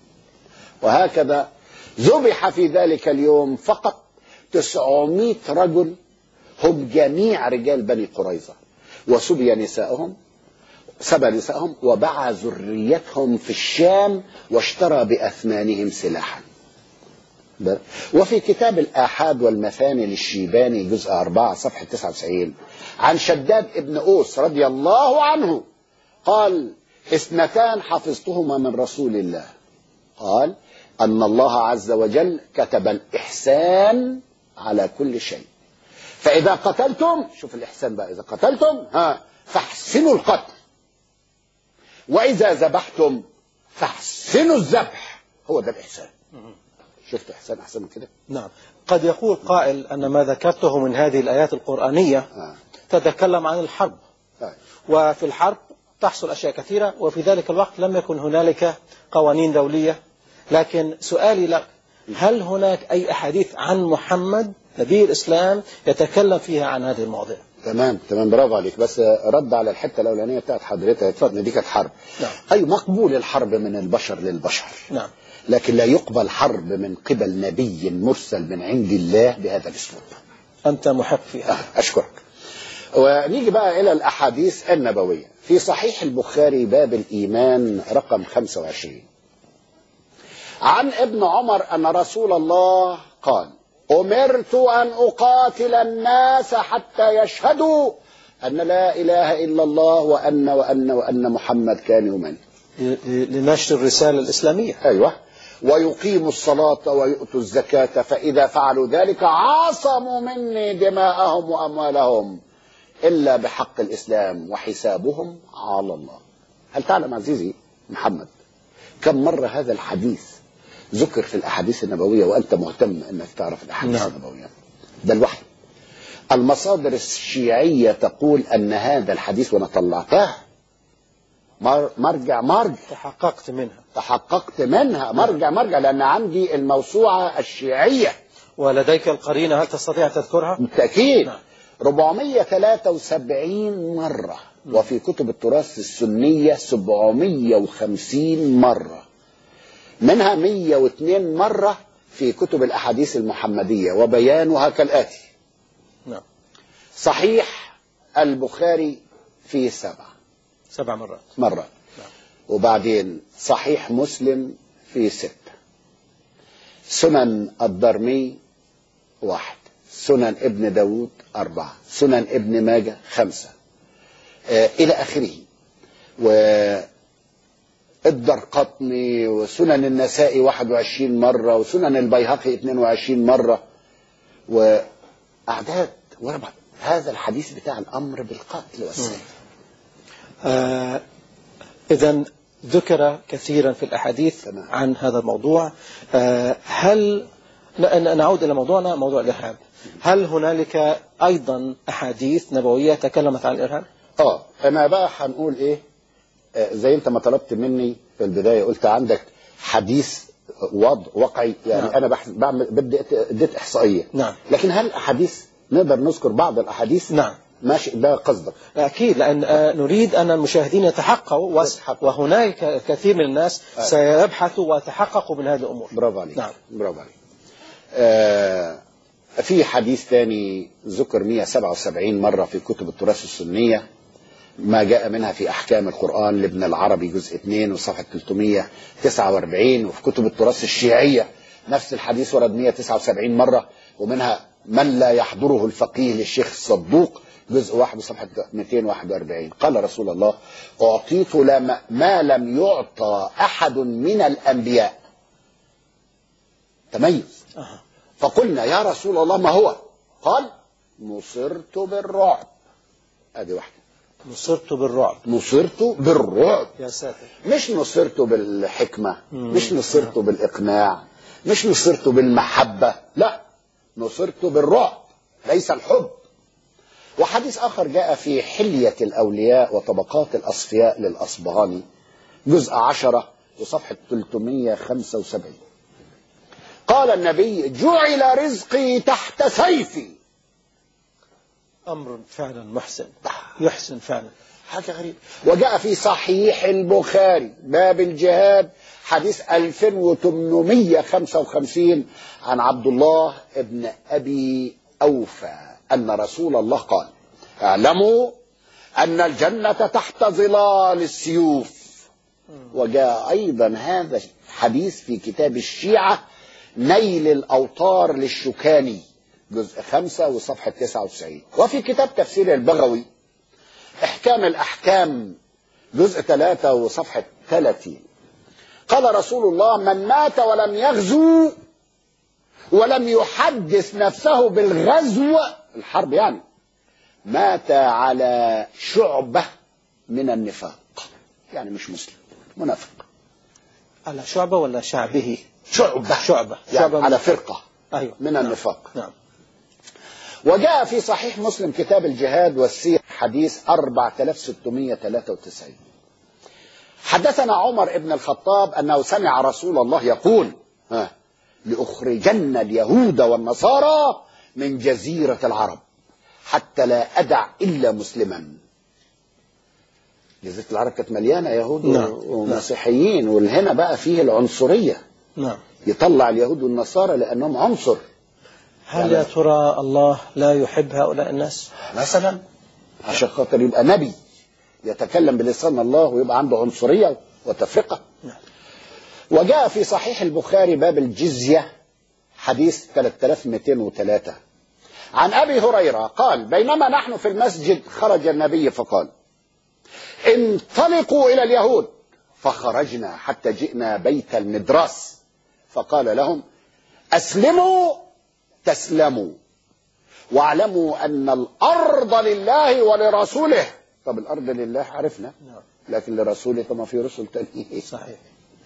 A: وهكذا ذبح في ذلك اليوم فقط تسعمائة رجل، هم جميع رجال بني قريظة، وسبي نسائهم سبى نسائهم وباع ذريتهم في الشام واشترى بأثمانهم سلاحا. وفي كتاب الآحاد والمثاني للشيباني جزء أربعة صفحة تسعة وتسعين عن شداد ابن أوس رضي الله عنه قال اثنتان حفظتهما من رسول الله، قال أن الله عز وجل كتب الإحسان على كل شيء، فإذا قتلتم، شوف الإحسان بقى، إذا قتلتم ها فاحسنوا القتل، وإذا ذبحتم فاحسنوا الذبح. هو ده الإحسان. شفت إحسان أحسن من كده؟
B: نعم. قد يقول قائل أن ما ذكرته من هذه الآيات القرآنية آه. تتكلم عن الحرب، آه. وفي الحرب تحصل أشياء كثيرة، وفي ذلك الوقت لم يكن هنالك قوانين دولية. لكن سؤالي لك، هل هناك أي أحاديث عن محمد نبي الإسلام يتكلم فيها عن هذه المواضيع؟
A: تمام تمام، برافو عليك. بس رد على الحتة الأولانية بتاعت حضرتك، دي كانت حرب.
B: نعم.
A: أي مقبول الحرب من البشر للبشر.
B: نعم.
A: لكن لا يقبل حرب من قبل نبي مرسل من عند الله بهذا الأسلوب.
B: أنت محق فيها.
A: أشكرك. ونيجي بقى إلى الأحاديث النبوية. في صحيح البخاري باب الإيمان رقم خمسة وعشرين عن ابن عمر أن رسول الله قال أمرت أن أقاتل الناس حتى يشهدوا أن لا إله إلا الله وأن وأن وأن محمد كان يوما،
B: لنشر الرسالة الإسلامية.
A: أيوة. ويقيموا الصلاة ويؤتوا الزكاة، فإذا فعلوا ذلك عاصموا مني دماءهم وأموالهم إلا بحق الإسلام وحسابهم على الله. هل تعلم عزيزي محمد كم مرة هذا الحديث ذكر في الأحاديث النبوية وأنت مهتم أنك تعرف الأحاديث
B: نعم.
A: النبوية؟ ده الوحي. المصادر الشيعية تقول أن هذا الحديث، وأنا طلعتها مرجع مرجع
B: تحققت منها
A: تحققت منها مرجع مرجع لأن عندي الموسوعة الشيعية.
B: ولديك القرينة، هل تستطيع تذكرها؟
A: بالتأكيد. نعم. أربعمائة وثلاثة وسبعين مرة. م. وفي كتب التراث السنية سبعمائة وخمسين مرة، منها مئة واثنين مرة في كتب الأحاديث المحمدية، وبيانها كالآتي.
B: نعم.
A: صحيح البخاري فيه سبع
B: سبع مرات
A: مرة.
B: نعم.
A: وبعدين صحيح مسلم فيه ستة، سنن الدارمي واحد، سنن ابن داود أربعة، سنن ابن ماجه خمسة، آه إلى آخره. والدرقطني وسنن النسائي واحد وعشرين مرة، وسنن البيهقي اثنين وعشرين مرة، وأعداد وربع. هذا الحديث بتاع الأمر بالقتل والسيف.
B: آه إذن ذكر كثيرا في الأحاديث تمام. عن هذا الموضوع. آه هل نعود إلى موضوعنا، موضوع الإرهاب، هل هنالك أيضا أحاديث نبوية تكلمت عن الإرهاب؟
A: آه أنا بقى هنقول إيه، آه زي أنت ما طلبت مني في البداية، قلت عندك حديث وضع واقعي، يعني نعم. أنا بعمل بدي اديت إحصائية.
B: نعم.
A: لكن هل أحاديث نقدر نذكر بعض الأحاديث؟
B: نعم.
A: ماشي، ده قصدك؟
B: أكيد، لأن نريد أن المشاهدين يتحققوا، وهناك كثير من الناس آه. سيبحثوا ويتحققوا من هذه الأمور.
A: برافو عليك.
B: نعم.
A: برافو عليك. آه في حديث ثاني ذكر مئة وسبعة وسبعين مرة في كتب التراث السنية، ما جاء منها في أحكام القرآن لابن العربي جزء اثنين وصفحة ثلاثمائة وتسعة وأربعين، وفي كتب التراث الشيعية نفس الحديث ورد مئة وتسعة وسبعين مرة ومنها من لا يحضره الفقيه للشيخ الصدوق جزء واحد صفحة مئتين وواحد وأربعين. قال رسول الله: أعطيت ما لم يعطى أحد من الأنبياء. تميز. فقلنا: يا رسول الله ما هو؟ قال: نصرت بالرعب. ادي واحدة.
B: نصرت بالرعب.
A: نصرت بالرعب.
B: يا ساتر.
A: مش نصرت بالحكمة، مش نصرت بالإقناع، مش نصرت بالمحبة، لا، نصرت بالرعب، ليس الحب. وحديث آخر جاء في حلية الأولياء وطبقات الأصفياء للأصبهاني جزء عشرة وصفحة ثلاثمئة وخمسة وسبعين. قال النبي: جعل رزقي تحت سيفي.
B: أمر فعلا محسن، يحسن فعلا.
A: حاجة غريبة. وجاء في صحيح البخاري باب الجهاد حديث ألفين وثمانمئة وخمسة وخمسين عن عبد الله ابن أبي أوفى أن رسول الله قال: اعلموا أن الجنة تحت ظلال السيوف. وجاء أيضا هذا حديث في كتاب الشيعة نيل الأوطار للشوكاني جزء خمسة وصفحة تسعة وتسعين. وفي كتاب تفسير البغوي إحكام الأحكام جزء ثلاثة وصفحة ثلاثين قال رسول الله: من مات ولم يغزو ولم يحدث نفسه بالغزو، الحرب يعني، مات على شعبة من النفاق. يعني مش مسلم، منافق.
B: على شعبة ولا شعبه؟
A: شعبة.
B: شعبة.
A: يعني
B: شعبة
A: على فرقة.
B: أيوة.
A: من
B: نعم.
A: النفاق.
B: نعم.
A: وجاء في صحيح مسلم كتاب الجهاد والسير حديث أربعة آلاف وستمئة وثلاثة وتسعين. حدثنا عمر بن الخطاب أنه سمع رسول الله يقول: ها لأخرجن اليهود والنصارى من جزيرة العرب حتى لا أدع إلا مسلما. جزيرة العرب كانت مليانة يهود
B: نعم.
A: ومسيحيين، والهنا بقى فيه العنصرية.
B: نعم.
A: يطلع اليهود والنصارى لأنهم عنصر.
B: هل يا ترى الله لا يحب هؤلاء الناس
A: مثلا عشان خاطر يبقى نبي يتكلم بلسان الله ويبقى عنده عنصرية وتفرقة؟
B: نعم.
A: وجاء في صحيح البخاري باب الجزية حديث ثلاثة آلاف ومئتين وثلاثة عن أبي هريرة قال: بينما نحن في المسجد خرج النبي فقال: انطلقوا إلى اليهود. فخرجنا حتى جئنا بيت المدراس فقال لهم: أسلموا تسلموا واعلموا أن الأرض لله ولرسوله. طب الأرض لله عرفنا، لكن لرسوله طب ما في رسل تاني.
B: صحيح.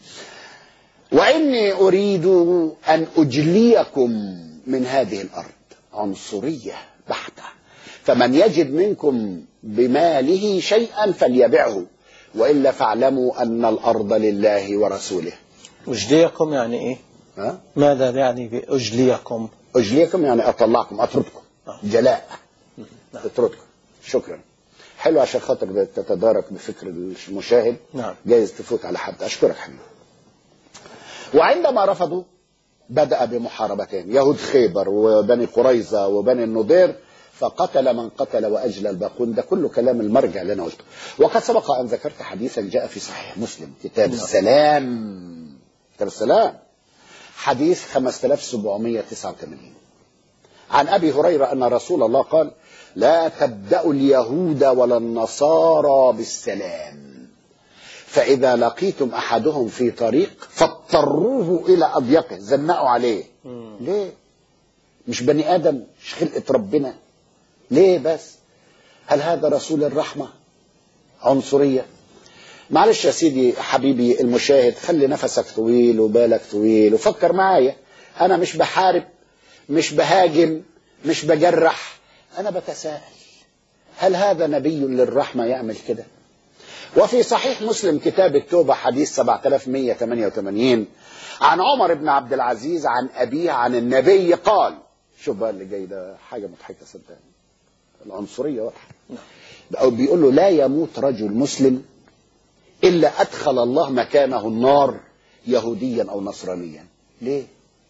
A: وإني أريد أن أجليكم من هذه الأرض. عنصرية بحتة. فمن يجد منكم بماله شيئا فليبعه وإلا فاعلموا أن الأرض لله ورسوله.
B: أجليكم يعني إيه؟
A: ها؟
B: ماذا يعني بأجليكم؟
A: أجليكم يعني أطلعكم، أطردكم. جلاء. أطردكم. شكرا. حلو عشان خاطر تتدارك بفكر المشاهد.
B: نعم.
A: جايز تفوت على حد. أشكرك حبيبي. وعندما رفضوا بدأ بمحاربتين، يهود خيبر وبني قريظة وبني النضير، فقتل من قتل وأجلى الباقون. ده كله كلام المرجع اللي أنا قلته. وقد سبق أن ذكرت حديثا جاء في صحيح مسلم كتاب السلام، كتاب السلام حديث خمسة آلاف وسبعمئة وتسعة وثمانين عن أبي هريرة أن رسول الله قال: لا تبدأوا اليهود ولا النصارى بالسلام، فإذا لقيتم أحدهم في طريق فاضطروه إلى أضيقه، زنقوا عليه. مم. ليه؟ مش بني آدم؟ مش خلقة ربنا؟ ليه بس؟ هل هذا رسول الرحمة؟ عنصرية؟ معلش يا سيدي حبيبي المشاهد، خلي نفسك طويل وبالك طويل وفكر معايا. أنا مش بحارب، مش بهاجم، مش بجرح، أنا بتساءل هل هذا نبي للرحمة يعمل كده؟ وفي صحيح مسلم كتاب التوبة حديث سبعة آلاف ومئة وثمانية وثمانين عن عمر بن عبد العزيز عن أبيه عن النبي قال، شوف بقى اللي جاي ده حاجة مضحكة صدقني، العنصرية واضحة. بيقول له: لا يموت رجل مسلم إلا أدخل الله مكانه النار يهوديا أو نصرانيا. ليه؟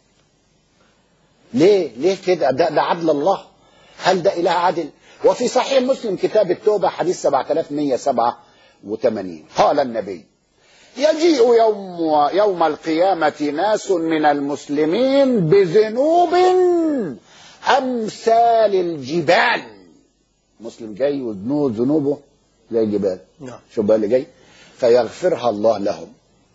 A: ليه؟ ليه كده؟ ده, ده عدل الله؟ هل ده إله عدل؟ وفي صحيح مسلم كتاب التوبة حديث سبعة آلاف ومئة وسبعة وثمانين قال النبي: يجيء يوم, يوم القيامة ناس من المسلمين بذنوب أمثال الجبال. مسلم جاي وذنوب ذنوبه زي الجبال.
B: نعم.
A: شو بقى اللي جاي؟ فيغفرها الله لهم.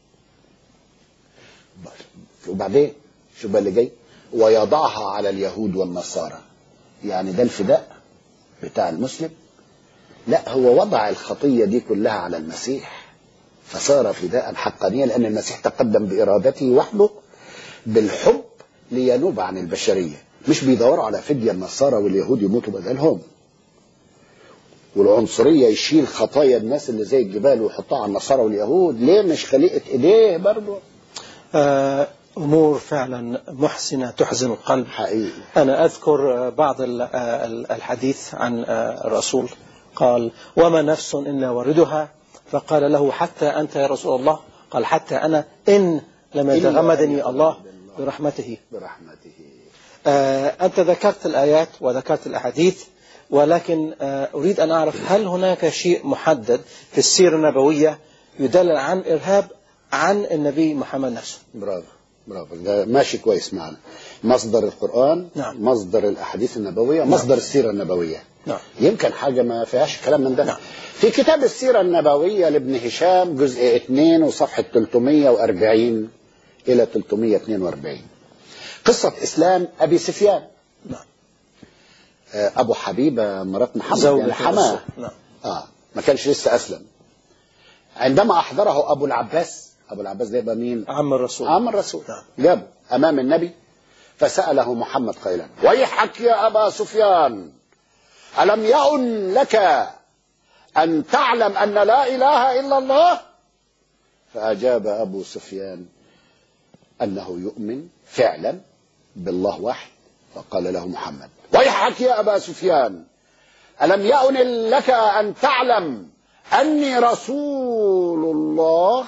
A: وبعدين شو بقى اللي جاي؟ ويضعها على اليهود والنصارى. يعني ده الفداء بتاع المسلم؟ لا، هو وضع الخطية دي كلها على المسيح فصار فداء حقانيا، لأن المسيح تقدم بإرادته وحده بالحب لينوب عن البشرية. مش بيدوروا على فدية النصارى واليهود يموتوا بدلهم، والعنصرية يشيل خطايا الناس اللي زي الجبال ويحطها على النصارى واليهود. ليه؟ مش خليقة ايديه برضو.
B: آه أمور فعلا محزنة تحزن القلب
A: حقيقي.
B: أنا أذكر بعض الحديث عن الرسول قال: وما نفس إلا وردها، فقال له: حتى أنت يا رسول الله؟ قال: حتى أنا إن لم يتغمدني الله برحمته.
A: برحمته.
B: آه أنت ذكرت الآيات وذكرت الأحاديث، ولكن آه أريد أن أعرف هل هناك شيء محدد في السيرة النبوية يدل عن إرهاب عن النبي محمد نفسه؟
A: برافو برافو، ماشي كويس معنا. مصدر القرآن،
B: نعم.
A: مصدر الأحاديث النبوية، مصدر نعم. السيرة النبوية.
B: نعم.
A: يمكن حاجة ما فيهاش كلام من ده.
B: نعم.
A: في كتاب السيرة النبوية لابن هشام جزء اثنين وصفحة ثلاثمائة وأربعين إلى ثلاثمائة واثنين وأربعين قصة إسلام أبي سفيان.
B: نعم.
A: أبو حبيبة مرات محمد يعني
B: حماه. نعم.
A: آه ما كانش لسه أسلم. عندما أحضره أبو العباس، أبو العباس ده يبقى مين؟
B: عم الرسول.
A: عم الرسول.
B: نعم.
A: جاب أمام النبي فسأله محمد قائلا: ويحك يا أبا سفيان، ألم يئن لك أن تعلم أن لا إله إلا الله؟ فأجاب أبو سفيان أنه يؤمن فعلا بالله واحد. فقال له محمد: ويحك يا أبا سفيان، ألم يئن لك أن تعلم أني رسول الله؟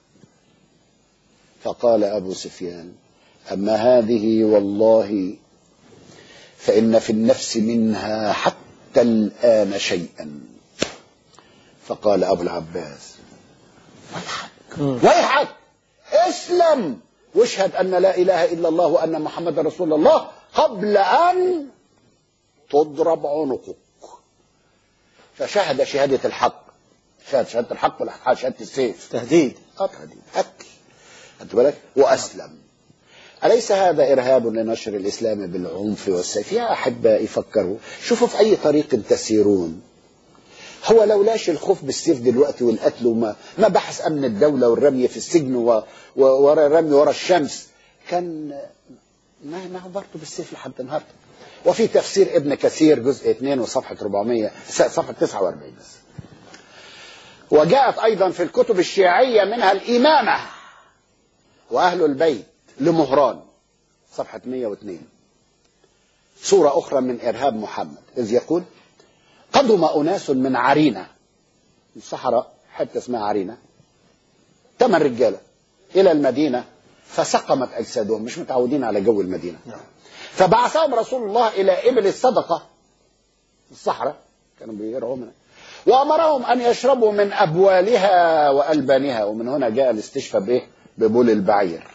A: فقال أبو سفيان: أما هذه والله فإن في النفس منها حتى الآن شيئا. فقال أبو العباس: ويحك ويحك، اسلم واشهد أن لا إله إلا الله وأن محمد رسول الله قبل أن تضرب عنقك. فشهد شهادة الحق، شهد شهادة الحق ولا شهادة السيف؟
B: تهديد.
A: اه تهديد، قتل. خدت بالك؟ وأسلم. أليس هذا إرهاب لنشر الإسلام بالعنف والسيف؟ يا أحبائي فكروا، شوفوا في أي طريق تسيرون. هو لولاش الخوف بالسيف دلوقتي والقتل وما ما بحث أمن الدولة والرمي في السجن والرمي ورا الشمس، كان ما ما هو برضه بالسيف لحد النهارده. وفي تفسير ابن كثير جزء اثنين وصفحة أربعمائة صفحة تسعة وأربعين بس. وجاءت أيضا في الكتب الشيعية منها الإمامة وأهل البيت لمهران صفحة مائة واثنين صورة أخرى من إرهاب محمد، إذ يقول: قدم أناس من عرينة، الصحراء حتى اسمها عرينة، ثمان رجالة إلى المدينة فسقمت أجسادهم، مش متعودين على جو المدينة. فبعثهم رسول الله إلى إبل الصدقة الصحراء، كانوا بيرعوا منها، وأمرهم أن يشربوا من أبوالها وألبانها. ومن هنا جاء الاستشفاء بإيه؟ ببول البعير.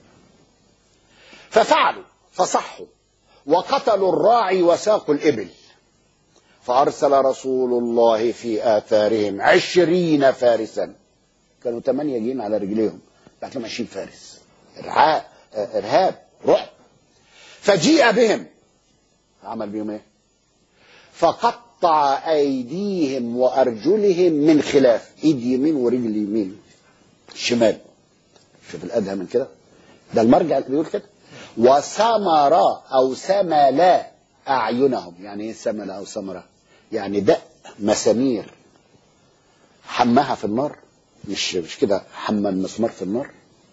A: ففعلوا فصحوا وقتلوا الراعي وساقوا الإبل. فأرسل رسول الله في آثارهم عشرين فارسا، كانوا ثمانية جين على رجليهم، بعد لهم عشرين فارس. إرهاب إرهاب رعب. فجيء بهم، عمل بهم إيه؟ فقطع أيديهم وأرجلهم من خلاف، إيد يمين ورجل يمين شمال. شوف الأدهى من كده، ده المرجع اللي بيقول كده. وسمر أو سمل أعينهم. يعني إيه سمل أو سمرة؟ يعني دق مسامير حماها في النار، مش مش كده، حمى المسمار في النار،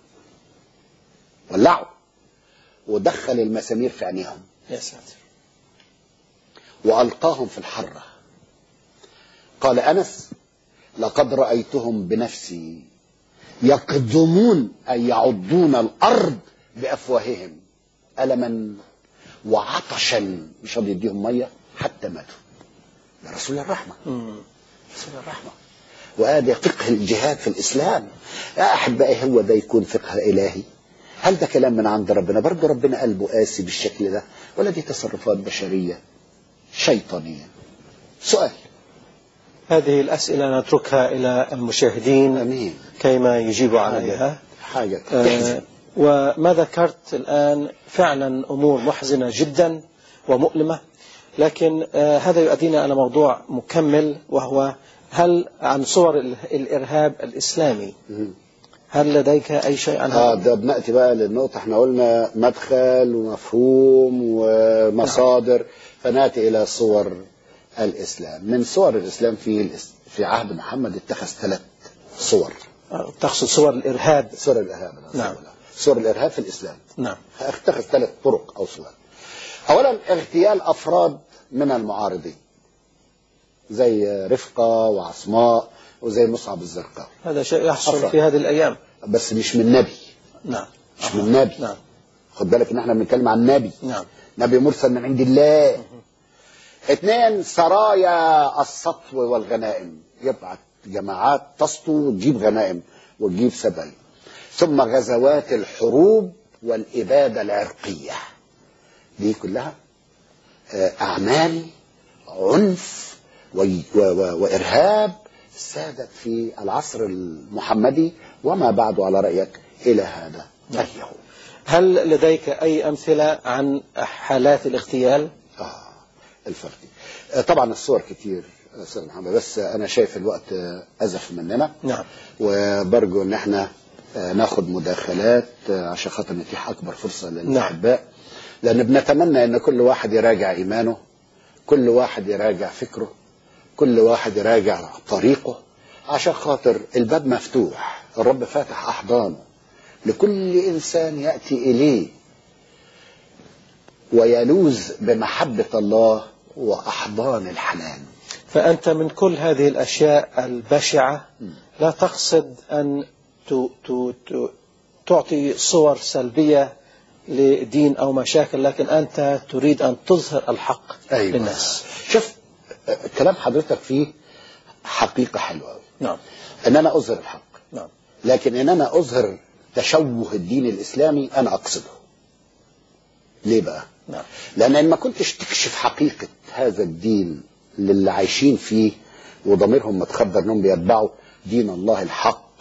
A: ولعوا ودخل المسامير في عينيهم.
B: يا ساتر.
A: وألقاهم في الحرة. قال أنس: لقد رأيتهم بنفسي يقدمون أي يعضون الأرض بأفواههم ألما وعطشا، مش راضي يديهم مية حتى ماتوا. ده رسول الرحمة. رسول الرحمة. وهذا فقه الجهاد في الإسلام. يا أحبائي، هو ده يكون فقه إلهي. هل ده كلام من عند ربنا؟ برضه ربنا قلبه قاسي بالشكل ده، ولا دي تصرفات بشرية شيطانية؟ سؤال.
B: هذه الأسئلة نتركها إلى المشاهدين
A: أمين.
B: كيما يجيبوا عليها.
A: حاجة
B: آه وما ذكرت الآن فعلا أمور محزنة جدا ومؤلمة، لكن آه هذا يؤدينا إلى موضوع مكمل، وهو هل عن صور الإرهاب الإسلامي هل لديك أي شيء عنها؟
A: آه ده بنأتي بقى للنقطة. احنا قلنا مدخل ومفهوم ومصادر، فنأتي إلى صور الإسلام. من صور الإسلام في في عهد محمد اتخذ ثلاث صور.
B: تقصد صور الإرهاب؟
A: صور الإرهاب.
B: نعم.
A: صور الإرهاب في الإسلام.
B: نعم.
A: اتخذ ثلاث طرق أو صور. أولا اغتيال أفراد من المعارضين زي رفقة وعصماء وزي مصعب الزرقاوي.
B: هذا شيء يحصل في هذه الأيام،
A: بس مش من نبي.
B: نعم.
A: مش من نبي.
B: نعم.
A: خد بالك ان احنا بنتكلم عن نبي.
B: نعم.
A: نبي مرسل من عند الله. مه. اثنين سرايا السطو والغنائم، يبعث جماعات تسطو وتجيب غنائم وتجيب سبي. ثم غزوات الحروب والإبادة العرقية، دي كلها أعمال عنف وإرهاب سادت في العصر المحمدي وما بعده على رأيك إلى هذا اليوم.
B: هل لديك أي أمثلة عن حالات الاغتيال؟
A: آه الفردي. آه طبعا الصور كتير أستاذ محمد، بس أنا شايف الوقت أزف مننا.
B: نعم.
A: وبرجو أن احنا آه ناخد مداخلات آه عشان خاطر نتيح أكبر فرصة للأحباء. نعم. لأن بنتمنى أن كل واحد يراجع إيمانه، كل واحد يراجع فكره، كل واحد يراجع طريقه، عشان خاطر الباب مفتوح. الرب فاتح أحضانه لكل إنسان يأتي إليه ويلوذ بمحبة الله وأحضان الحنان.
B: فأنت من كل هذه الأشياء البشعة لا تقصد أن تعطي صور سلبية لدين أو مشاكل، لكن أنت تريد أن تظهر الحق. أيوة. للناس.
A: شوف كلام حضرتك فيه حقيقة حلوة.
B: نعم.
A: أن أنا أظهر الحق.
B: نعم.
A: لكن أن أنا أظهر تشوه الدين الإسلامي أنا أقصده. ليه بقى؟
B: نعم.
A: لأن إن ما كنتش تكشف حقيقة هذا الدين للي عايشين فيه وضميرهم متخبر أنهم بيتبعوا دين الله الحق،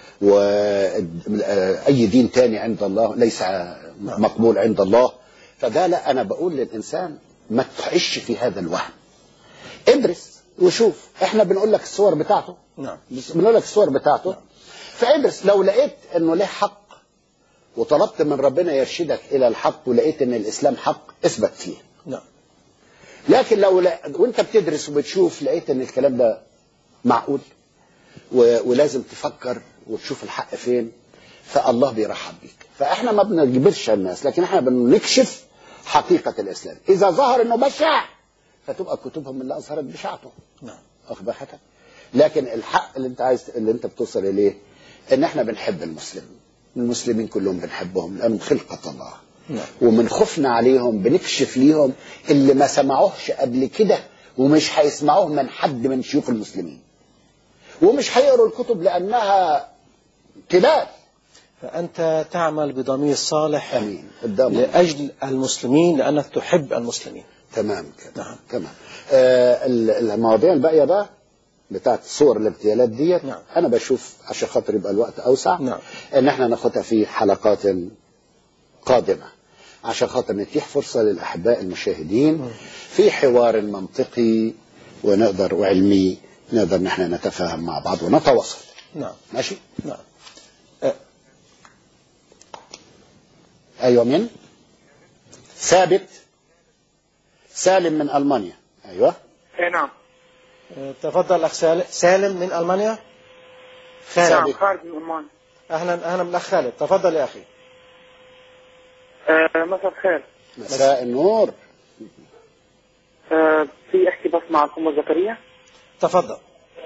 A: وأي دين تاني عند الله ليس مقبول عند الله، فده لا، أنا بقول للإنسان ما تعيش في هذا الوهم. ادرس وشوف. احنا بنقول لك الصور بتاعته.
B: نعم.
A: بنقول لك الصور بتاعته. نعم. فادرس. لو لقيت انه له حق وطلبت من ربنا يرشدك الى الحق ولقيت ان الاسلام حق، اثبت فيه.
B: نعم.
A: لكن لو لا... وانت بتدرس وبتشوف لقيت ان الكلام ده معقول و... ولازم تفكر وتشوف الحق فين، فالله بيرحب بيك. فاحنا ما بنجبرش الناس، لكن احنا بنكشف حقيقة الاسلام. اذا ظهر انه بشع فتبقى كتبهم اللي اظهرت بشاعته.
B: نعم.
A: اخبار حتى. لكن الحق اللي انت عايز اللي انت بتوصل اليه ان احنا بنحب المسلمين. المسلمين كلهم بنحبهم لانهم خلقة الله.
B: نعم.
A: ومن خوفنا عليهم بنكشف ليهم اللي ما سمعوهش قبل كده ومش هيسمعوه من حد من شيوخ المسلمين، ومش هيقروا الكتب لانها تلال.
B: فأنت تعمل بضمير صالح.
A: امين.
B: لأجل المسلمين لأنك تحب المسلمين.
A: تمام كده.
B: نعم.
A: تمام. آه المواضيع الباقية بقى بتاعت صور الاغتيالات ديت.
B: نعم.
A: انا بشوف عشان خاطر يبقى الوقت اوسع.
B: نعم.
A: ان احنا ناخدها في حلقات قادمة عشان خاطر نتيح فرصة للأحباء المشاهدين م. في حوار منطقي ونقدر وعلمي نقدر نحن نتفاهم مع بعض ونتواصل.
B: نعم.
A: ماشي.
B: نعم. أه.
A: ايوه. مين؟ ثابت. سالم من ألمانيا. ايوه.
C: اي نعم.
B: أه تفضل اخ سالم من ألمانيا.
C: خالد. نعم خالد من ألمانيا.
B: اهلا اهلا بالاخ خالد، تفضل يا اخي.
C: أه مساء الخير.
A: مساء النور.
C: أه في احكي بس مع الأم زكريا.
B: تفضل.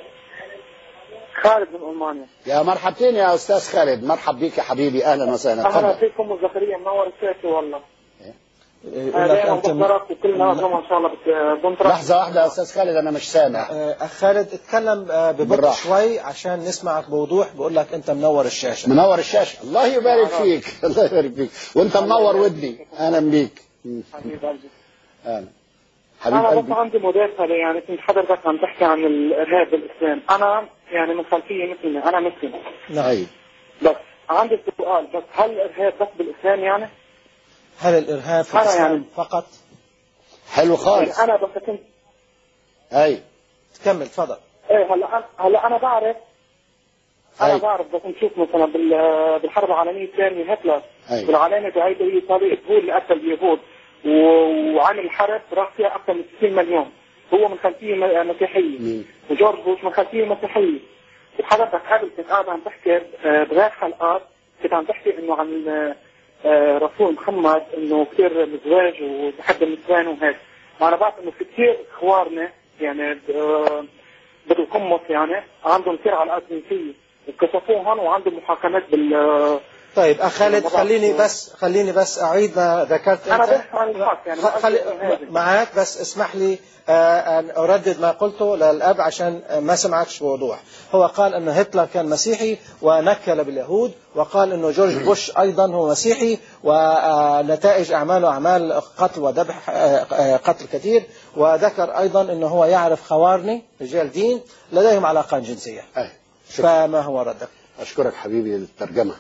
C: خالد من ألمانيا.
A: يا مرحبتين يا أستاذ خالد. مرحب بيك يا حبيبي. أهلا وسهلا.
C: أهلا فيكم أم زكريا، منور الشاشة والله.
B: يقول لك انت
E: وكلنا ان شاء الله بنطرح.
A: لحظه واحده يا استاذ خالد انا مش سامع.
B: اخ خالد اتكلم ببطء شوي عشان نسمعك بوضوح. بقول لك انت منور الشاشه.
A: منور الشاشه. الله يبارك فيك. الله يبارك فيك وانت منور ودني. اهلا بيك.
E: حبيب قلبي.
A: اهلا حبيب
E: انا
A: قلبي.
E: بس عندي مداخله، يعني كنت حضرتك عم تحكي عن الارهاب بالاسلام. انا يعني من خلفيه مسلمه، انا مسلم.
A: نعم.
E: بس عندي سؤال، بس هل الارهاب بس بالاسلام يعني؟
B: هل الارهاب في الاسلام يعني فقط؟
A: حلو خالص.
E: يعني انا بس كنت
A: اي
B: تكمل تفضل.
E: ايه هلا انا هلا انا بعرف انا أي. بعرف بس نشوف مثلا بالحرب العالميه الثانيه هتلر بالعلامه بعيده هي طريقه هو اللي قتل اليهود وعامل حرب راح فيها اكثر من ستين مليون. هو من خلفيه مسيحيه وجورج بوش من خلفيه مسيحيه. وحضرتك قبل كنت قاعد عم تحكي بغير حلقات كنت عم تحكي انه عن رسول محمد انه كثير مزواج وبحب النسوان وهيك. وانا بعرف انه في كثير خوارنا يعني بالقمص يعني عندهم كثير علاقات جنسيه وكشفوهم وعندهم محاكمات بال.
B: طيب اخ خالد خليني بس خليني بس اعيد ما ذكرت
E: انا بس عن الحق يعني
B: خلي معاك بس اسمح لي ان اردد ما قلته للاب عشان ما سمعتش بوضوح. هو قال انه هتلر كان مسيحي ونكل باليهود، وقال انه جورج بوش ايضا هو مسيحي ونتائج اعماله اعمال قتل وذبح قتل كثير، وذكر ايضا انه هو يعرف خوارني رجال دين لديهم علاقات جنسيه. فما هو ردك؟
A: اشكرك حبيبي للترجمه.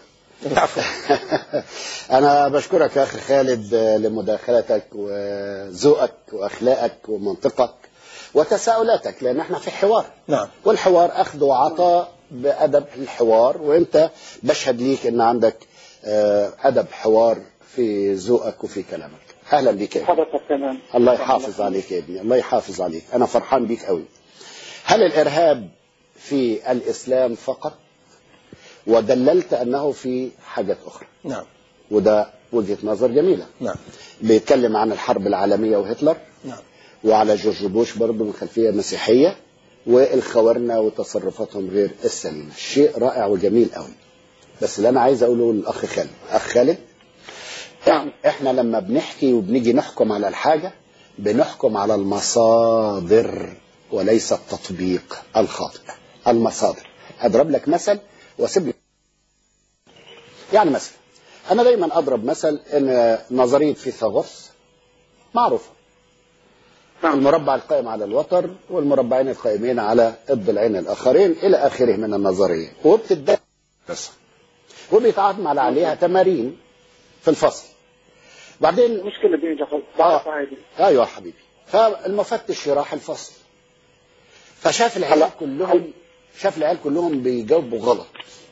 A: أنا بشكرك يا أخي خالد لمداخلتك وذوقك وأخلاقك ومنطقك وتساؤلاتك، لأن احنا في حوار.
B: نعم.
A: والحوار أخذ وعطاء بأدب الحوار، وأنت بشهد ليك أن عندك أدب حوار في ذوقك وفي كلامك. أهلا بك يا ابني. الله يحافظ عليك يا ابني. الله يحافظ عليك. أنا فرحان بيك قوي. هل الإرهاب في الإسلام فقط؟ ودللت أنه في حاجات أخرى.
B: نعم.
A: وده وجهة نظر جميلة.
B: نعم.
A: بيتكلم عن الحرب العالمية وهتلر.
B: نعم.
A: وعلى جورج بوش برضه من خلفية مسيحية والخوارنة وتصرفاتهم غير السليمة. شيء رائع وجميل قوي. بس اللي أنا عايز أقوله للأخ خالد. أخ خالد إحنا لما بنحكي وبنيجي نحكم على الحاجة بنحكم على المصادر وليس التطبيق الخاطئ. المصادر. أضرب لك مثل واسيب لي. يعني مثلا انا دايما اضرب مثل ان نظريه فيثاغورس معروفه. المربع القائم على الوتر والمربعين القائمين على الضلعين الاخرين الى اخره من النظريه، وبتدرس وبيتعمل على عليها تمارين في الفصل. بعدين
E: المشكله دي بعرف عادي.
A: ايوه حبيبي. فالمفتش راح الفصل فشاف العيال كلهم شاف العيال كلهم بيجاوبوا غلط.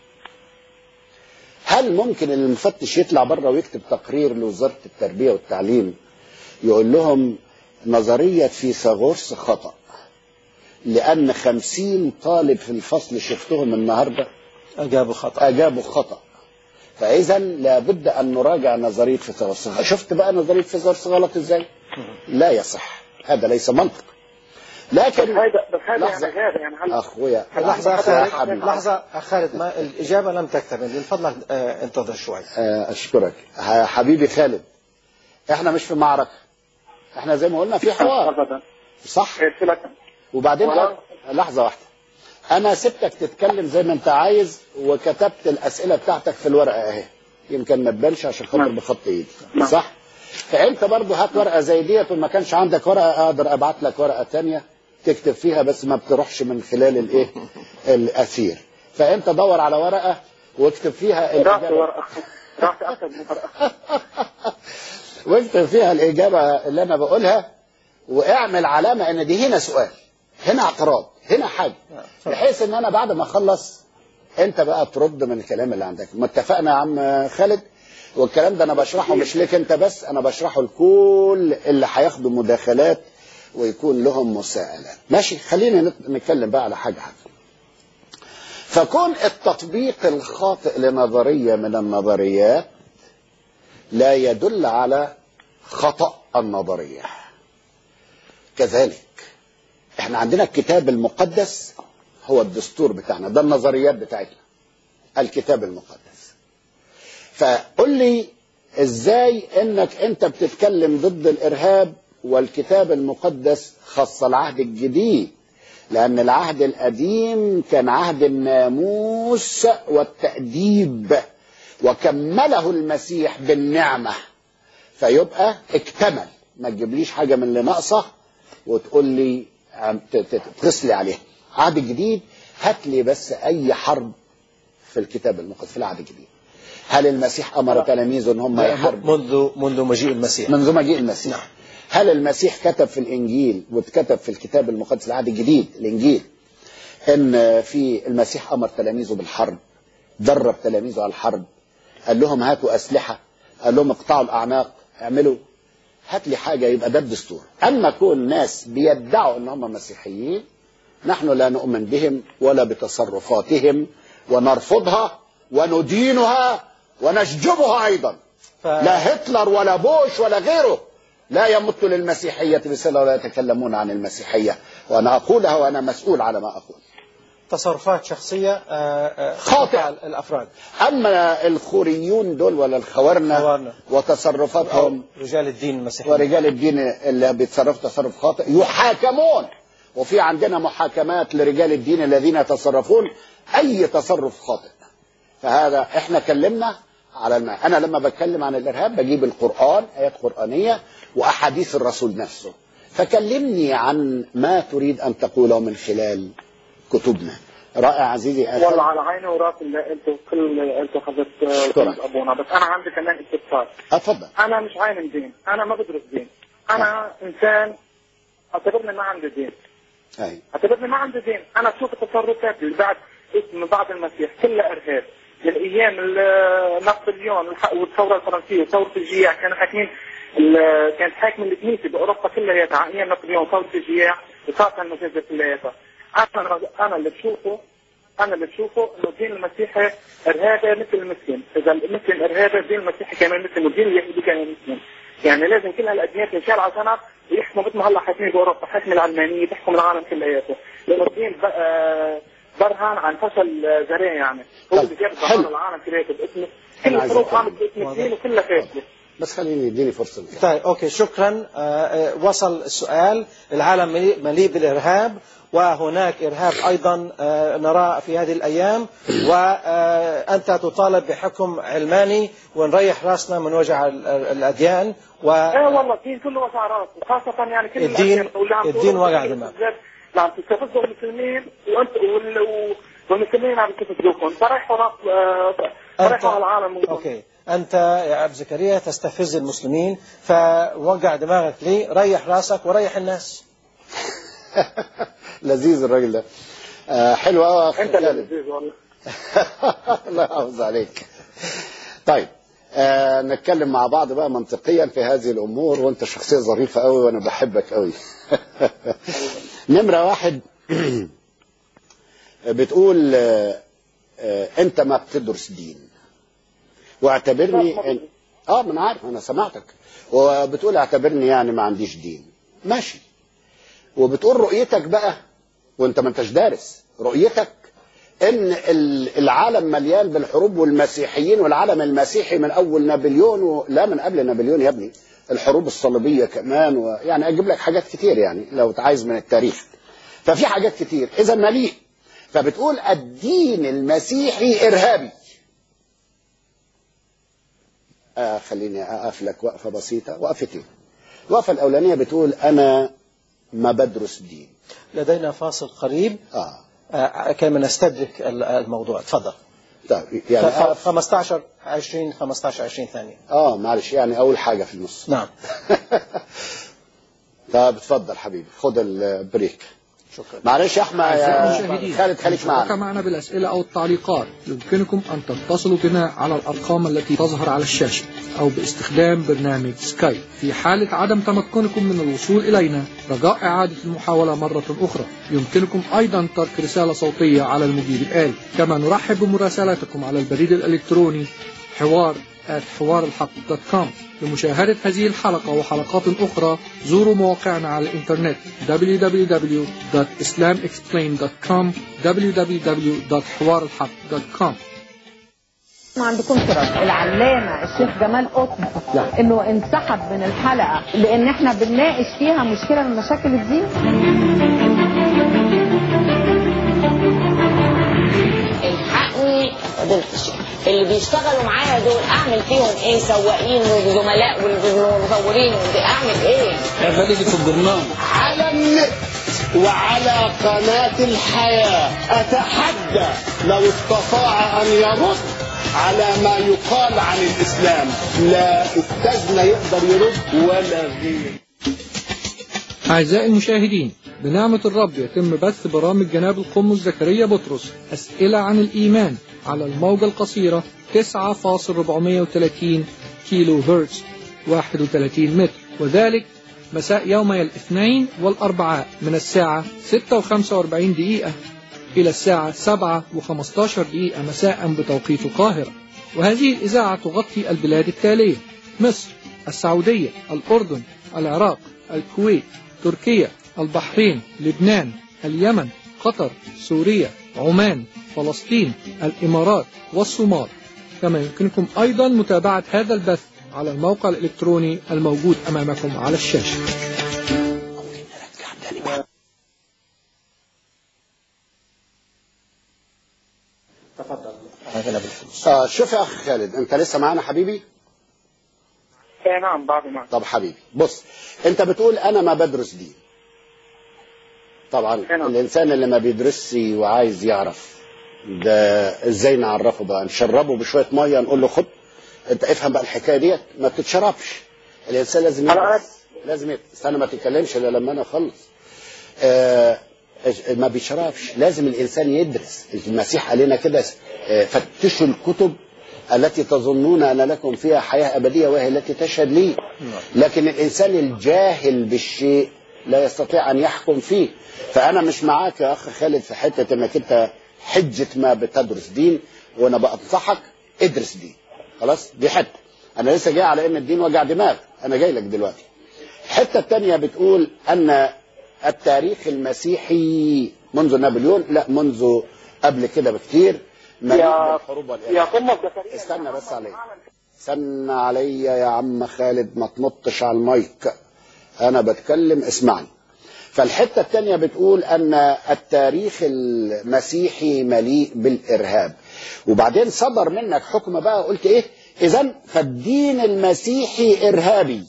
A: هل ممكن المفتش يطلع بره ويكتب تقرير لوزارة التربية والتعليم يقول لهم نظرية فيثاغورس خطأ لأن خمسين طالب في الفصل شفتهم النهاردة
B: أجابوا خطأ
A: أجابوا خطأ فإذا لابد أن نراجع نظرية فيثاغورس. شفت بقى نظرية فيثاغورس غلط إزاي؟ لا يصح. هذا ليس منطق. لكن
E: بس هذا بس هذا يعني هذا يعني هل
A: اخويا
B: لحظه خالد لحظه خالد ما الاجابه لم تكتمل من فضلك آه انتظر شوي.
A: آه اشكرك حبيبي خالد. احنا مش في معركه، احنا زي ما قلنا في حوار صح. وبعدين لحظه واحده انا سبتك تتكلم زي ما انت عايز وكتبت الاسئله بتاعتك في الورقه اهي، يمكن ما تبانش عشان خاطر بخط ايدي صح. فانت برضه هات ورقه زي ديت وما كانش عندك ورقه اقدر ابعت لك ورقه ثانيه تكتب فيها بس ما بتروحش من خلال الايه الاثير. فانت دور على ورقه واكتب فيها
E: الاجابه ورقه راح اكتب ورقه
A: واكتب فيها الاجابه اللي انا بقولها واعمل علامه ان دي هنا سؤال هنا اعتراض هنا حاجه بحيث ان انا بعد ما اخلص انت بقى ترد من الكلام اللي عندك. ما اتفقنا يا عم خالد؟ والكلام ده انا بشرحه مش ليك انت بس، انا بشرحه لكل اللي هياخدوا مداخلات ويكون لهم مساءلات. ماشي. خلينا نتكلم بقى على حاجه حاجه. فكون التطبيق الخاطئ لنظريه من النظريات لا يدل على خطأ النظريه. كذلك احنا عندنا الكتاب المقدس هو الدستور بتاعنا، ده النظريات بتاعتنا الكتاب المقدس. فقل لي ازاي انك انت بتتكلم ضد الارهاب والكتاب المقدس خاصة العهد الجديد؟ لان العهد القديم كان عهد الناموس والتأديب، وكمله المسيح بالنعمة، فيبقى اكتمل. ما تجيبليش حاجة من اللي ناقصة وتقول لي تقصلي عليها. عهد الجديد هات لي بس اي حرب في الكتاب المقدس في العهد الجديد. هل المسيح امر تلاميذه ان هم يحاربوا
B: منذ منذ مجيء المسيح؟
A: منذ مجيء المسيح. نعم. هل المسيح كتب في الانجيل واتكتب في الكتاب المقدس العهد الجديد الانجيل ان في المسيح امر تلاميذه بالحرب، درب تلاميذه على الحرب، قال لهم هاتوا اسلحه، قال لهم اقطعوا الاعناق، اعملوا؟ هات لي حاجه يبقى ده الدستور. اما كون ناس بيدعوا ان هم مسيحيين، نحن لا نؤمن بهم ولا بتصرفاتهم، ونرفضها وندينها ونشجبها ايضا. ف... لا هتلر ولا بوش ولا غيره لا يمت للمسيحيه بصله ولا يتكلمون عن المسيحيه، وانا اقولها وانا مسؤول على ما اقول.
B: تصرفات شخصيه
A: خاطئه
B: الافراد.
A: اما الخوريون دول ولا الخوارنه وتصرفاتهم
B: رجال الدين المسيحي
A: ورجال الدين اللي بيتصرفوا تصرف خاطئ يحاكمون، وفي عندنا محاكمات لرجال الدين الذين يتصرفون اي تصرف خاطئ. فهذا احنا كلمنا على الماء. انا لما بتكلم عن الارهاب بجيب القرآن، ايات قرآنية واحاديث الرسول نفسه، فكلمني عن ما تريد ان تقوله من خلال كتبنا. رائع عزيزي
E: أخي. والله على عيني وراسي اللي انتوا كل انتوا حضرت ابونا، بس انا عندي كمان استفسار.
A: اتفضل.
E: انا مش عالم دين، انا ما بدرس دين، انا ها. انسان اعتبرني ما عندي دين.
A: اي
E: اعتبرني ما عندي دين، انا اشوف التصرفات اللي بعد اسم بعد المسيح كلها ارهاب. من ايام نابليون والثوره الفرنسيه وثوره الجياع كانوا حاكمين، كانت حاكمه الكنيسه باوروبا كلها على ايام نابليون وثوره الجياع وصارت المجازر كلها. انا انا اللي بشوفه انا اللي بشوفه انه الدين المسيحي ارهابي مثل المسلم. اذا المسلم ارهابي الدين المسيحي كمان مسلم، والدين اليهودي كمان مسلم. يعني لازم كل هالاديان تنشال على جنب ويحكموا مثل ما هلا حاكمين باوروبا، حكم العلمانيه تحكم العالم كلياته، لانه الدين برهان عن فشل ذريع. يعني هو اللي جاب العالم كلياته باسم كل الحروب عامل باسم الدين وكلها فاشله.
A: بس خليني يديني فرصه.
B: طيب اوكي شكرا. آه وصل السؤال. العالم مليء بالارهاب، وهناك إرهاب أيضا نراه في هذه الأيام، وأنت تطالب بحكم علماني ونريح راسنا من وجع الأديان.
E: و... ايه والله الدين كله وجع راس، وخاصة يعني كل
B: الدين الدين وجع دماغ.
E: عم تستفزوا المسلمين وانت والمسلمين عم تستفزوكم، فريحوا راس فريحوا على العالم.
B: اوكي أنت يا أبو زكريا تستفز المسلمين، فوجع دماغك ليه؟ ريح راسك وريح الناس.
A: لذيذ الراجل ده. آه حلو قوي.
E: انت لذيذ والله.
A: الله يحافظ عليك. طيب آه نتكلم مع بعض بقى منطقيا في هذه الامور، وانت شخصيه ظريفه قوي وانا بحبك قوي. نمره واحد بتقول آه آه انت ما بتدرس دين، واعتبرني إن... اه من عارف انا سمعتك، وبتقول اعتبرني يعني ما عنديش دين. ماشي. وبتقول رؤيتك بقى وانت ما انتش دارس، رؤيتك ان العالم مليان بالحروب والمسيحيين، والعالم المسيحي من اول نابليون و... لا من قبل نابليون يا ابني، الحروب الصليبيه كمان، ويعني اجيب لك حاجات كتير يعني لو عايز من التاريخ. ففي حاجات كتير اذا مليء. فبتقول الدين المسيحي ارهابي. آه خليني اقف لك وقفه بسيطه، وقفتين. الوقفه الاولانيه بتقول انا ما بدرس دين.
B: لدينا فاصل قريب
A: آه.
B: آه كما نستدرك الموضوع. تفضل.
A: طيب يعني
B: خمسة عشر عشرين خمسة عشر عشرين ثانية.
A: اه معلش يعني اول حاجة في النص.
B: نعم.
A: طب اتفضل حبيبي خد البريك.
B: شكرا.
A: معلش يا احمد يا خالد خليك معنا.
F: معنا بالاسئله او التعليقات يمكنكم ان تتصلوا بنا على الارقام التي تظهر على الشاشه او باستخدام برنامج سكايب. في حاله عدم تمكنكم من الوصول الينا رجاء اعاده المحاوله مره اخرى. يمكنكم ايضا ترك رساله صوتيه على المجيب الآلي. كما نرحب بمراسلاتكم على البريد الالكتروني حوار آت حوار الحق دوت كوم. لمشاهدة هذه الحلقة وحلقات أخرى زوروا مواقعنا على الإنترنت دبليو دبليو دبليو دوت islam explained دوت كوم دبليو دبليو دبليو دوت حوار الحق دوت كوم.
G: ما عندكمش رد. العلامة الشيخ جمال قطب انه انسحب من الحلقة لان احنا بنناقش فيها مشكلة من مشاكل الدين.
H: الحقني قدرتش. اللي بيشتغلوا معايا دول اعمل فيهم ايه؟ سواقين وزملاء والمصورين اعمل ايه؟
I: اعملي في البرنامج
A: على النت وعلى قناة الحياة. أتحدى لو استطاع أن يرد على ما يقال عن الإسلام. لا أستاذنا يقدر يرد ولا غير.
F: أعزائي المشاهدين، بنعمة الرب يتم بث برامج جناب القمص زكريا بطرس أسئلة عن الإيمان على الموجة القصيرة تسعة فاصلة أربعمائة وثلاثين كيلو هرتز واحد وثلاثين متر، وذلك مساء يومي الاثنين والأربعاء من الساعة ستة وخمسة وأربعين دقيقة إلى الساعة سبعة وخمسة عشر دقيقة مساء بتوقيت القاهرة. وهذه الإذاعة تغطي البلاد التالية: مصر، السعودية، الأردن، العراق، الكويت، تركيا، البحرين، لبنان، اليمن، قطر، سوريا، عمان، فلسطين، الإمارات والصومال. كما يمكنكم أيضا متابعة هذا البث على الموقع الإلكتروني الموجود أمامكم على الشاشة.
B: تفضل.
A: آه شوف يا أخي خالد، أنت لسه معنا حبيبي؟
E: ايه نعم بعد معك.
A: طب حبيبي بص، أنت بتقول أنا ما بدرس دين. طبعا الإنسان اللي ما بيدرسش وعايز يعرف ده ازاي نعرفه بقى؟ نشربه بشوية مية نقول له خد انت افهم بقى الحكاية ديت؟ ما بتتشربش. الإنسان لازم يدرس. لازم يدرس. استنى ما تتكلمش الا لما انا اخلص. آه ما بيشربش، لازم الإنسان يدرس. المسيح قال لنا كده: فتشوا الكتب التي تظنون أن لكم فيها حياة أبدية وهي التي تشهد لي. لكن الإنسان الجاهل بالشيء لا يستطيع أن يحكم فيه. فأنا مش معاك يا أخ خالد في حتة أنك أنت حجة ما بتدرس دين، وأنا بأنصحك ادرس دين. خلاص، دي حتة. أنا لسه جاي على أن الدين وجع دماغ، أنا جاي لك دلوقتي. الحتة الثانية بتقول أن التاريخ المسيحي منذ نابليون، لا منذ قبل كده بكتير، مليء بالحروب والإرهاب. استنى بس علي، استنى علي يا عم خالد، ما تنطش على المايك، أنا بتكلم اسمعني. فالحتة الثانية بتقول أن التاريخ المسيحي مليء بالإرهاب، وبعدين صدر منك حكم بقى، قلت إيه؟ إذن فالدين المسيحي إرهابي.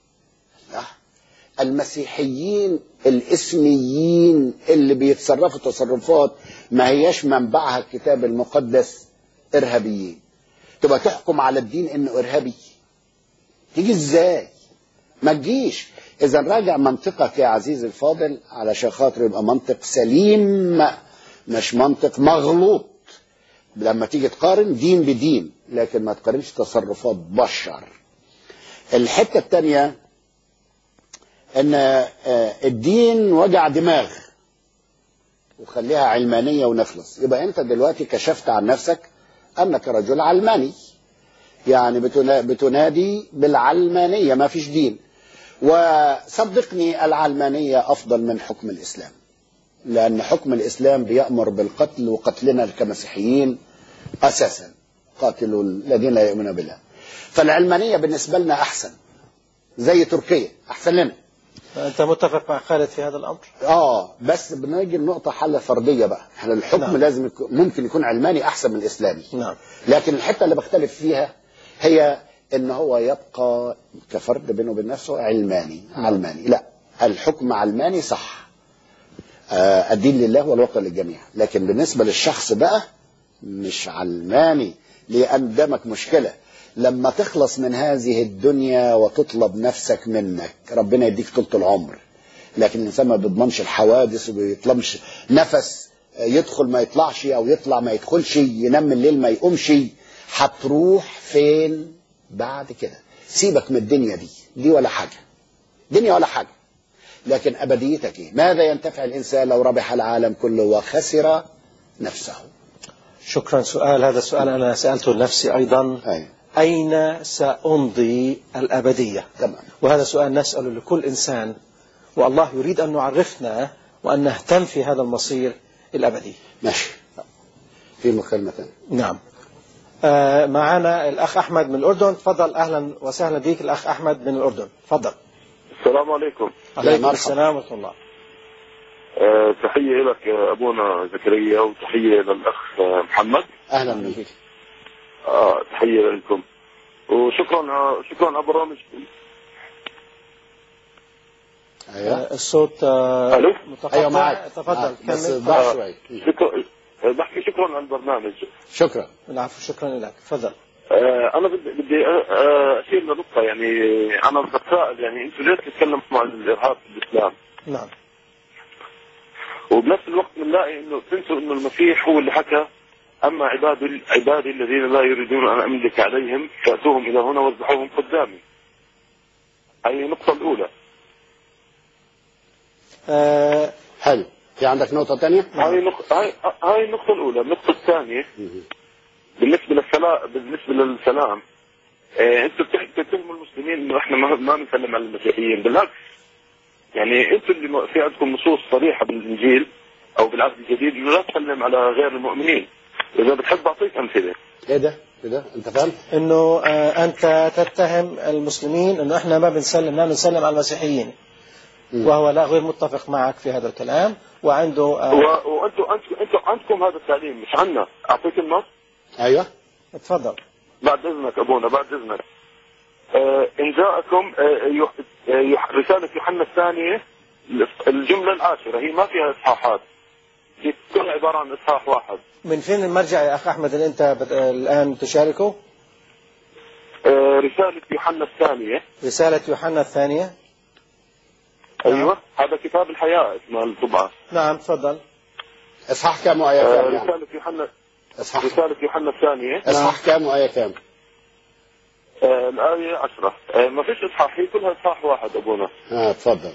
A: المسيحيين الاسميين اللي بيتصرفوا تصرفات ما هياش منبعها الكتاب المقدس إرهابيين، تبقى تحكم على الدين إنه إرهابي؟ تيجي إزاي؟ ما تجيش. إذا راجع منطقك يا عزيزي الفاضل علشان خاطر يبقى منطق سليم، مش منطق مغلوط. لما تيجي تقارن دين بدين، لكن ما تقارنش تصرفات بشر. الحتة الثانية ان الدين وجع دماغ وخليها علمانية ونخلص. يبقى انت دلوقتي كشفت عن نفسك انك رجل علماني، يعني بتنادي بالعلمانية، ما فيش دين. وصدقني العلمانية افضل من حكم الاسلام، لان حكم الاسلام بيأمر بالقتل، وقتلنا كمسيحيين اساسا قاتلوا الذين لا يؤمنون بالله. فالعلمانية بالنسبة لنا احسن، زي تركيا احسن لنا.
B: أنت متفق مع خالد في هذا الأمر؟ آه
A: بس بنيجي لنقطة حل فردية بقى. احنا الحكم نعم. لازم يكون ممكن يكون علماني أحسن من الإسلامي.
B: نعم.
A: لكن الحتة اللي بختلف فيها هي إن هو يبقى كفرد بينه وبين نفسه علماني. نعم. علماني لا، الحكم علماني صح، آه الدين لله والوطن للجميع. لكن بالنسبة للشخص بقى مش علماني، لأن قدامك مشكلة. لما تخلص من هذه الدنيا وتطلب نفسك منك، ربنا يديك طولة العمر، لكن الإنسان ما بيضمنش الحوادث وبيطلبش نفس، يدخل ما يطلعش أو يطلع ما يدخلش، ينام الليل ما يقومش. هتروح فين بعد كده؟ سيبك من الدنيا دي، دي ولا حاجة، دنيا ولا حاجة. لكن أبديتك إيه؟ ماذا ينتفع الإنسان لو ربح العالم كله وخسر نفسه؟
B: شكرا. سؤال، هذا السؤال أنا سألته لنفسي أيضا. أي. أين سأمضي الأبدية؟
A: تمام.
B: وهذا سؤال نسأله لكل إنسان، والله يريد أن نعرفنا وأن نهتم في هذا المصير الأبدي.
A: ماشي. في مكالمة ثانية.
B: نعم. آه معنا الأخ أحمد من الأردن. تفضل، أهلا وسهلا بك الأخ أحمد من الأردن. تفضل.
I: السلام عليكم.
B: عليكم السلام ورحمة الله.
I: أه تحية لك أبونا زكريا وتحية للأخ محمد.
A: أهلا بك.
I: آه تحية لكم وشكرا شكرا على برامجكم.
B: أيوة. الصوت آه
I: ألو.
B: متقطع.
A: أيوة معك.
B: تفضل
A: بس
B: كمل.
A: ضع شوي.
I: شكرا بحكي شكرا على البرنامج.
A: شكرا.
B: العفو، شكرا لك. تفضل.
I: آه أنا بدي بدي أشير لنقطة، يعني أنا بتساءل يعني أنتوا ليش تتكلموا عن الإرهاب في الإسلام؟
B: نعم.
I: وبنفس الوقت بنلاقي إنه تنسوا إنه المسيح هو اللي حكى أما عبادي عبادي الذين لا يريدون أن أملك عليهم فأتوهم إلى هنا واذبحوهم قدامي. هذه النقطة الأولى.
B: أه
A: حلو. في عندك نقطة ثانية؟
I: هاي نقطة هاي هاي النقطة الأولى. النقطة الثانية بالنسبة للسلام بالنسبة للسلام إيه أنتوا بتتهموا المسلمين إنه إحنا ما ما بنسلم على المسيحيين، بالعكس يعني أنتوا اللي في عندكم نصوص صريحة بالإنجيل أو بالعهد الجديد إنه لا تسلم على غير المؤمنين. إذا بتحب أعطيك أمثلة.
A: إيه ده؟ إيه ده؟ أنت فاهم؟
B: إنه آه أنت تتهم المسلمين إنه إحنا ما بنسلم ما بنسلم على المسيحيين. وهو لا غير متفق معك في هذا الكلام وعنده آه
I: وانتم انتم انتم عندكم هذا التعليم مش عنا. اعطيك النص.
A: ايوه
B: اتفضل.
I: بعد اذنك ابونا بعد اذنك. آه ان جاءكم آه يح رساله يوحنا الثانيه الجمله العاشره هي ما فيها اصحاحات، هي كلها عباره عن اصحاح واحد.
B: من فين المرجع يا اخ احمد اللي انت الان تشاركه؟
I: آه رساله يوحنا الثانيه.
B: رساله يوحنا الثانيه.
I: ايوه هذا كتاب الحياه اسمه الطبعه.
B: نعم تفضل.
A: اصحاح كام وايه كام؟
I: آه رساله يوحنا
A: اصحاح
I: رساله يوحنا الثانيه.
A: اصحاح كام وايه كام؟
I: آه الايه عشرة. آه ما فيش اصحاح، هي كلها اصحاح واحد ابونا.
A: اه تفضل.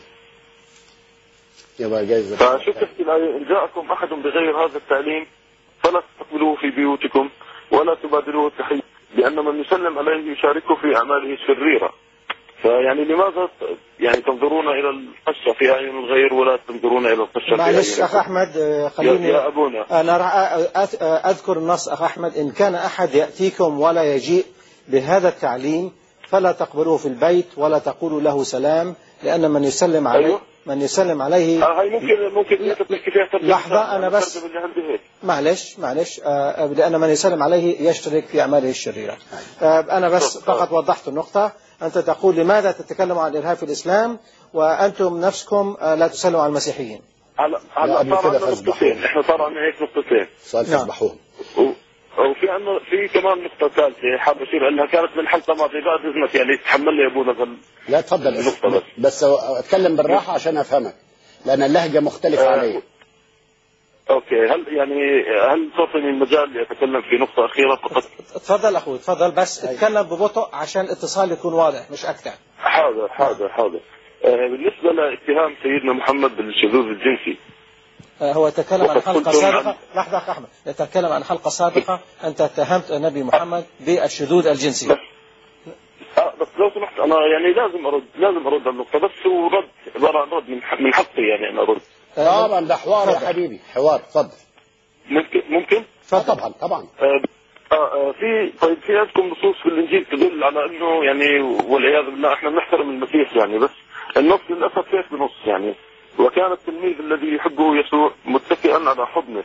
A: يبقى جايزه.
I: فشو تحكي الايه؟ ان جاءكم احد بغير هذا التعليم فلا تستقبلوه في بيوتكم ولا تبادلوه التحيه لان من يسلم عليه يشاركه في اعماله الشريره. فيعني لماذا يعني تنظرون الى القشه في اعين الغير ولا تنظرون الى القشه في اعين؟
B: معلش اخ احمد خليني
I: يا ابونا
B: انا راح اذكر النص اخ احمد. ان كان احد ياتيكم ولا يجيء بهذا التعليم فلا تقبلوه في البيت ولا تقولوا له سلام لان من يسلم عليه أيوه؟ من يسلم عليه
I: آه هاي ممكن ممكن
B: لحظه انا بس معلش معلش آه لان من يسلم عليه يشترك في اعماله الشريره. آه انا بس فقط وضحت النقطه. أنت تقول لماذا تتكلموا عن الإرهاب في الإسلام وأنتم نفسكم لا تسلموا على المسيحيين؟
I: هلا هلا صار عندنا نقطتين، احنا صار عندنا هيك نقطتين.
A: صار تذبحوهم.
I: وفي عندنا في كمان نقطة ثالثة حاب أشير لها كانت من الحلقة الماضية بعد إذنك يعني تحمل لي يا أبونا بال...
A: لا تفضل بس, بس أتكلم بالراحة عشان أفهمك لأن اللهجة مختلفة آه علي.
I: اوكي هل يعني هل تعطيني المجال لاتكلم في نقطه اخيره فقط؟
B: تفضل اخوي تفضل بس اتكلم ببطء عشان الاتصال يكون واضح مش اكثر.
I: حاضر حاضر حاضر. آه بالنسبه لاتهام سيدنا محمد بالشذوذ الجنسي
B: آه هو تكلم عن حلقه سابقه. لحظه اخ احمد يتكلم عن حلقه سابقه انت اتهمت النبي محمد بالشذوذ الجنسي.
I: بس آه بس لو سمحت انا يعني لازم ارد لازم ارد على النقطه بس هو رد عباره عن رد من من حقي يعني انا ارد.
A: طبعا ده حوار يا حبيبي حوار. تفضل.
I: ممكن ممكن
A: طبعا طبعا.
I: آه آه في طيب في عندكم نصوص في الانجيل تدل على انه يعني والعياذ بالله احنا بنحترم المسيح يعني بس النص للاسف هيك بنص يعني وكان التلميذ الذي يحبه يسوع متكئا على حضنه.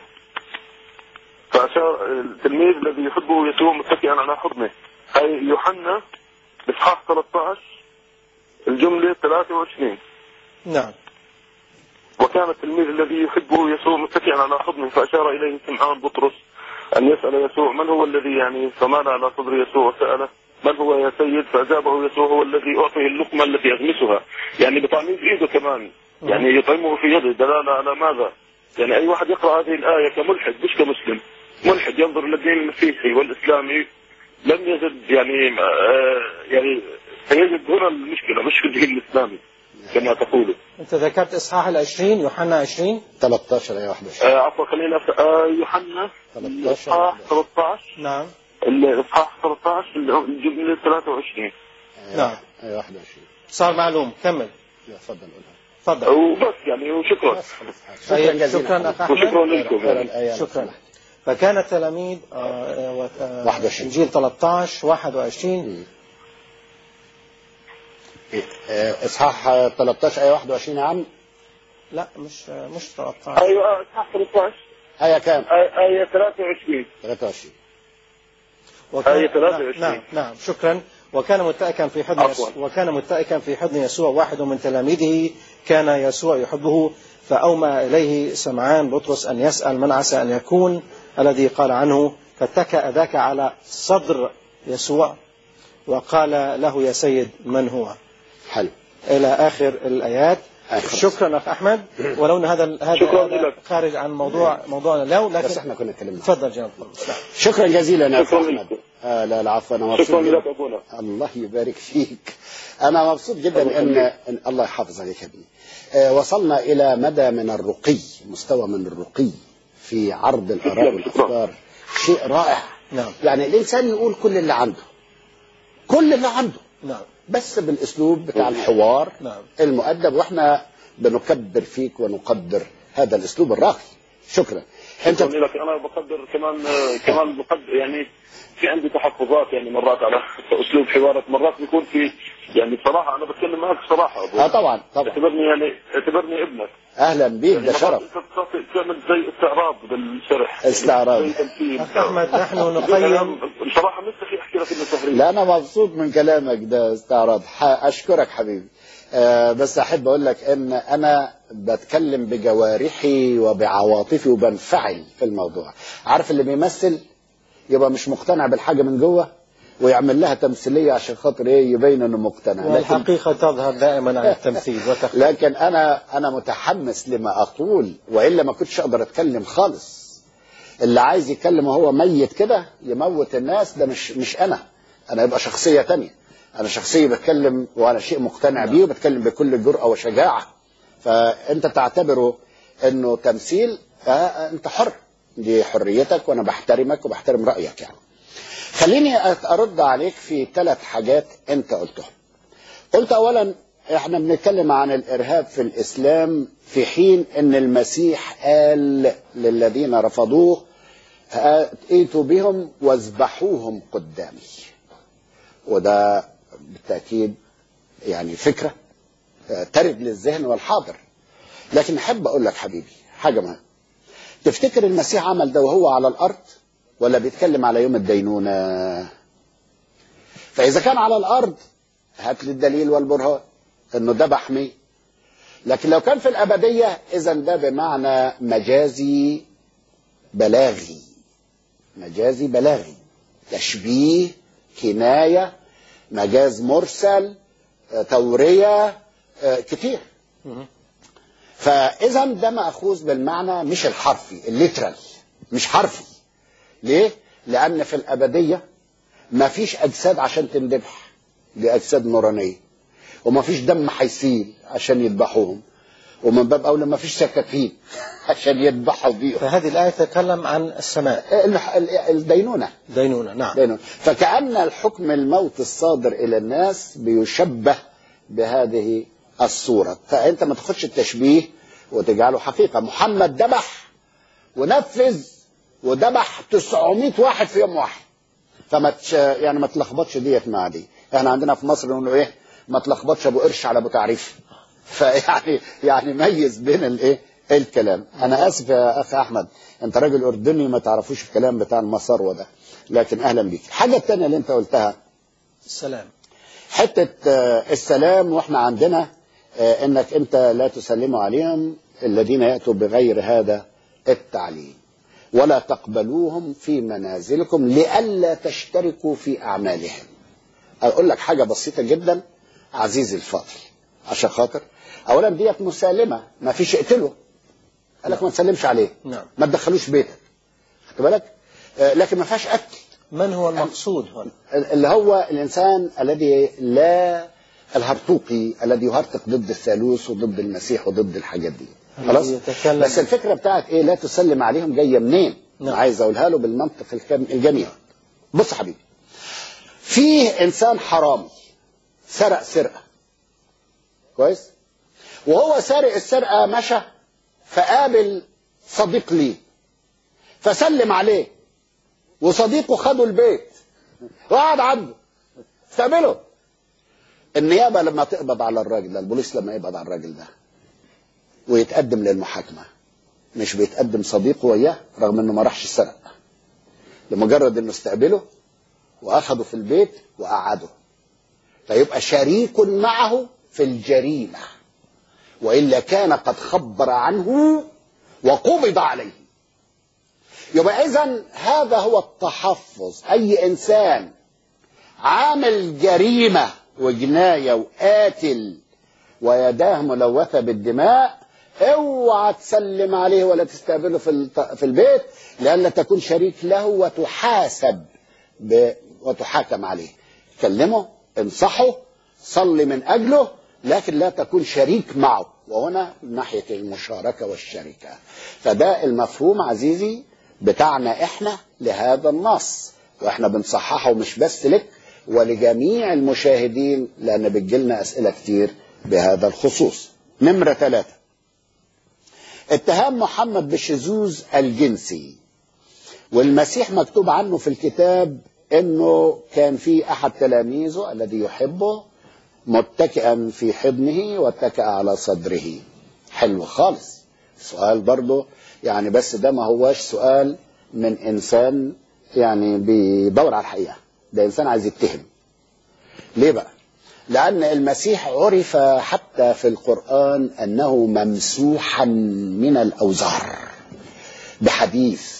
I: فاشار التلميذ الذي يحبه يسوع متكئا على حضنه. هي يوحنا اصحاح ثلاثة عشر الجمله ثلاثة وعشرين.
B: نعم.
I: وكان التلميذ الذي يحبه يسوع متكئا على حضنه فأشار إليه سمعان بطرس أن يسأل يسوع من هو الذي يعني فمال على صدر يسوع وسأله من هو يا سيد فأجابه يسوع هو الذي أعطيه اللقمة التي يغمسها يعني بطعميز إيده كمان يعني يطعمه في يده دلالة على ماذا يعني أي واحد يقرأ هذه الآية كملحد مش كمسلم ملحد ينظر للدين المسيحي والإسلامي لم يجد يعني آه يعني سيجد هنا المشكلة مش في الدين الإسلامي كما تقولوا.
B: أنت ذكرت إصحاح العشرين يوحنا عشرين
A: ثلاثة عشر يا واحد وعشرين.
I: آه عفوا خلينا آه يوحنا إصحاح ثلاثة عشر.
B: نعم.
I: الإصحاح ثلاثة عشر الجملة ثلاثة وعشرين.
B: نعم.
A: أي واحد وعشرين.
B: صار معلوم كمل.
A: يا تفضل قولها.
B: تفضل.
I: وبس يعني وشكرا.
B: شكرا جزيلا. شكرا أخ أحمد.
I: وشكرا لكم.
B: شكرا. فكان التلاميذ إنجيل ثلاثة عشر واحد وعشرين
A: إصحاح ثلاثة عشر آية واحد وعشرين يا عم.
B: لا مش مش ثلاثة عشر.
E: أيوة إصحاح ثلاثة عشر
A: آية كام؟
E: آية ثلاثة وعشرين.
A: ثلاثة وعشرين.
E: آية ثلاثة وعشرين.
B: نعم نعم شكرا. وكان متكئا في حضن يسوع وكان متكئا في حضن يسوع واحد من تلاميذه كان يسوع يحبه، فأومى إليه سمعان بطرس أن يسأل من عسى أن يكون الذي قال عنه، فاتكأ ذاك على صدر يسوع وقال له يا سيد من هو.
A: حلو.
B: إلى آخر الآيات. شكرا أخ أحمد. ولو أن هذا هذا خارج عن موضوع موضوعنا اليوم، لكن
A: بس احنا كنا اتكلمنا.
B: تفضل جناب.
A: شكرا جزيلا يا أخ أحمد. آه لا العفو، أنا مبسوط
E: شكرا لك أبونا.
A: الله يبارك فيك. أنا مبسوط جدا إن, إن الله يحافظ عليك يا ابني. آه وصلنا إلى مدى من الرقي، مستوى من الرقي في عرض الآراء والأفكار، شيء رائع.
B: نعم.
A: يعني الإنسان يقول كل اللي عنده، كل اللي عنده.
B: نعم.
A: بس بالاسلوب بتاع الحوار
B: نعم.
A: المؤدب، واحنا بنكبر فيك ونقدر هذا الاسلوب الراقي. شكرا.
I: انت لك انا بقدر كمان كمان بقدر يعني في عندي تحفظات يعني مرات على اسلوب حوارك، مرات بيكون في يعني بصراحه انا بتكلم معك بصراحه ابو.
A: اه طبعا طبعا.
I: اعتبرني يعني اعتبرني ابنك.
A: اهلا بيك يعني ده شرف.
I: انت تعمل زي استعراض بالشرح.
A: استعراض.
B: اخ احمد نحن نقيم
I: بصراحه مستحي احكي لك انه تهريج.
A: لا انا مبسوط من كلامك ده استعراض. اشكرك حبيبي. أه بس احب اقول لك ان انا بتكلم بجوارحي وبعواطفي وبنفعل في الموضوع. عارف اللي بيمثل يبقى مش مقتنع بالحاجه من جوه ويعمل لها تمثيليه عشان خاطر ايه يبين انه مقتنع،
B: والحقيقه تظهر دائما عن التمثيل وتخفي.
A: لكن انا انا متحمس لما اقول، والا ما كنتش اقدر اتكلم خالص. اللي عايز يتكلم وهو ميت كده يموت الناس، ده مش مش انا انا يبقى شخصيه تانية. انا شخصيه بتكلم وانا شيء مقتنع بيه وبتكلم بكل جرأة وشجاعه. فانت تعتبره انه تمثيل، فانت حر، دي حريتك وانا بحترمك وبحترم رايك. يعني خليني ارد عليك في ثلاث حاجات انت قلتهم. قلت اولا احنا بنتكلم عن الارهاب في الاسلام، في حين ان المسيح قال للذين رفضوه ائتوا بهم واذبحوهم قدامي. وده بالتاكيد يعني فكره ترد للذهن والحاضر. لكن احب اقول لك حبيبي حاجه مهمه. تفتكر المسيح عمل ده وهو على الارض ولا بيتكلم على يوم الدينونه؟ فاذا كان على الارض هات لي الدليل والبرهان انه ذبح مين. لكن لو كان في الابديه اذا ده بمعنى مجازي بلاغي، مجازي بلاغي، تشبيه، كنايه، مجاز مرسل، توريه، كتير. فاذا ده ماخوذ بالمعنى مش الحرفي، الليترال، مش حرفي. ليه؟ لان في الابديه ما فيش اجساد عشان تندبح، دي اجساد نورانيه، وما فيش دم هيسيل عشان يذبحوهم، ومن باب اولى ما فيش سكاكين عشان يذبحوا بيهم.
B: فهذه الايه تتكلم عن السماء،
A: الدينونه.
B: دينونه نعم.
A: دينونة. فكأن الحكم الموت الصادر الى الناس بيشبه بهذه الصوره. فانت ما تاخدش التشبيه وتجعله حقيقه. محمد ذبح ونفذ وذبح تسعمائة واحد في يوم واحد. فما تش... يعني ما تلخبطش ديت مع دي. احنا عندنا في مصر نقول ايه؟ ما تلخبطش ابو قرش على ابو تعريف. فيعني يعني ميز بين الايه الكلام. انا اسف يا اخ احمد، انت راجل اردني ما تعرفوش الكلام بتاع المسار ده، لكن اهلا بيك. الحاجه الثانيه اللي انت قلتها
B: السلام،
A: حته السلام. واحنا عندنا انك انت لا تسلموا عليهم الذين ياتوا بغير هذا التعليم ولا تقبلوهم في منازلكم لئلا تشتركوا في اعمالهم. اقول لك حاجه بسيطه جدا عزيزي الفاضل عشان خاطر اولا ديت مسالمه، ما فيش اقتله، قال لك ما تسلمش عليه،
B: نعم،
A: ما تدخلوش بيتك، خد بالك. آه لكن ما فيهاش قتل.
B: من هو المقصود هنا؟ اللي
A: هو الانسان الذي لا الهرطوقي الذي يهرطق ضد الثالوث وضد المسيح وضد الحاجات دي. خلاص. بس الفكره بتاعت ايه لا تسلم عليهم جايه منين؟ نعم. عايز اقولها له بالمنطق الجميل. بص يا حبيبي، فيه انسان حرامي سرق سرقه كويس، وهو سارق السرقه مشى فقابل صديق ليه فسلم عليه، وصديقه خده البيت وقعد عنده استقبله. النيابة لما تقبض على الراجل ده، البوليس لما يقبض على الراجل ده ويتقدم للمحاكمة، مش بيتقدم صديقه وياه رغم انه ما راحش السرق، لمجرد انه استقبله واخده في البيت وقعده، فيبقى شريك معه في الجريمة، وإلا كان قد خبر عنه وقبض عليه. يبقى إذن هذا هو التحفظ. أي إنسان عامل جريمة وجناية وقاتل ويداه ملوثة بالدماء، اوعى تسلم عليه ولا تستقبله في في البيت، لئلا تكون شريك له وتحاسب ب... وتحاكم عليه. كلمه، انصحه، صلي من أجله، لكن لا تكون شريك معه. وهنا ناحية المشاركة والشركة. فده المفهوم عزيزي بتاعنا احنا لهذا النص، واحنا بنصححه مش بس لك ولجميع المشاهدين، لأن بتجيلنا أسئلة كتير بهذا الخصوص. نمرة ثلاثة، اتهام محمد بالشذوذ الجنسي. والمسيح مكتوب عنه في الكتاب انه كان في احد تلاميذه الذي يحبه متكئا في حضنه واتكأ على صدره. حلو خالص. سؤال برضه يعني، بس ده ما هواش سؤال من انسان يعني بيدور على الحقيقة، ده انسان عايز يتهم. ليه بقى؟ لأن المسيح عرف حتى في القرآن أنه ممسوحا من الأوزار، بحديث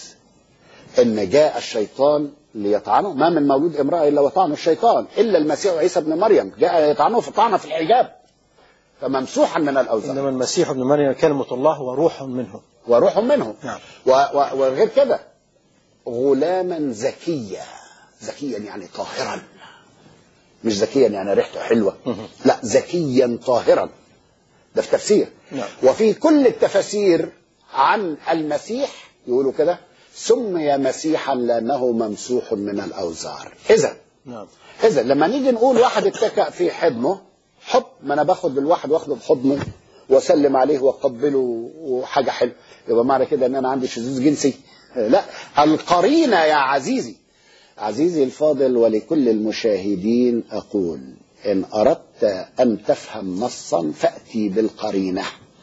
A: إن جاء الشيطان ليطعنه، ما من مولود امرأة إلا وطعنه الشيطان، إلا المسيح عيسى ابن مريم جاء يطعنه فطعنه في الحجاب، فممسوحا من الأوزار.
B: إنما المسيح ابن مريم كلمة الله وروح منه.
A: وروح منه.
B: نعم.
A: وغير كده غلاما زكيا. زكيا يعني طاهرا، مش زكيا يعني ريحته حلوة، لا، زكيا طاهرا. ده في تفسير.
B: نعم.
A: وفي كل التفاسير عن المسيح يقولوا كده، سمي مسيحا لأنه ممسوح من الأوزار. إذا
B: نعم.
A: إذا لما نيجي نقول واحد اتكأ في حضنه، حب، ما أنا باخد الواحد واخده في حضنه وأسلم عليه وأقبله وحاجة حلوة، يبقى معنى كده أن أنا عندي شذوذ جنسي؟ لا، القرينة يا عزيزي. عزيزي الفاضل، ولكل المشاهدين أقول: إن أردت أن تفهم نصا فأتي بالقرينة،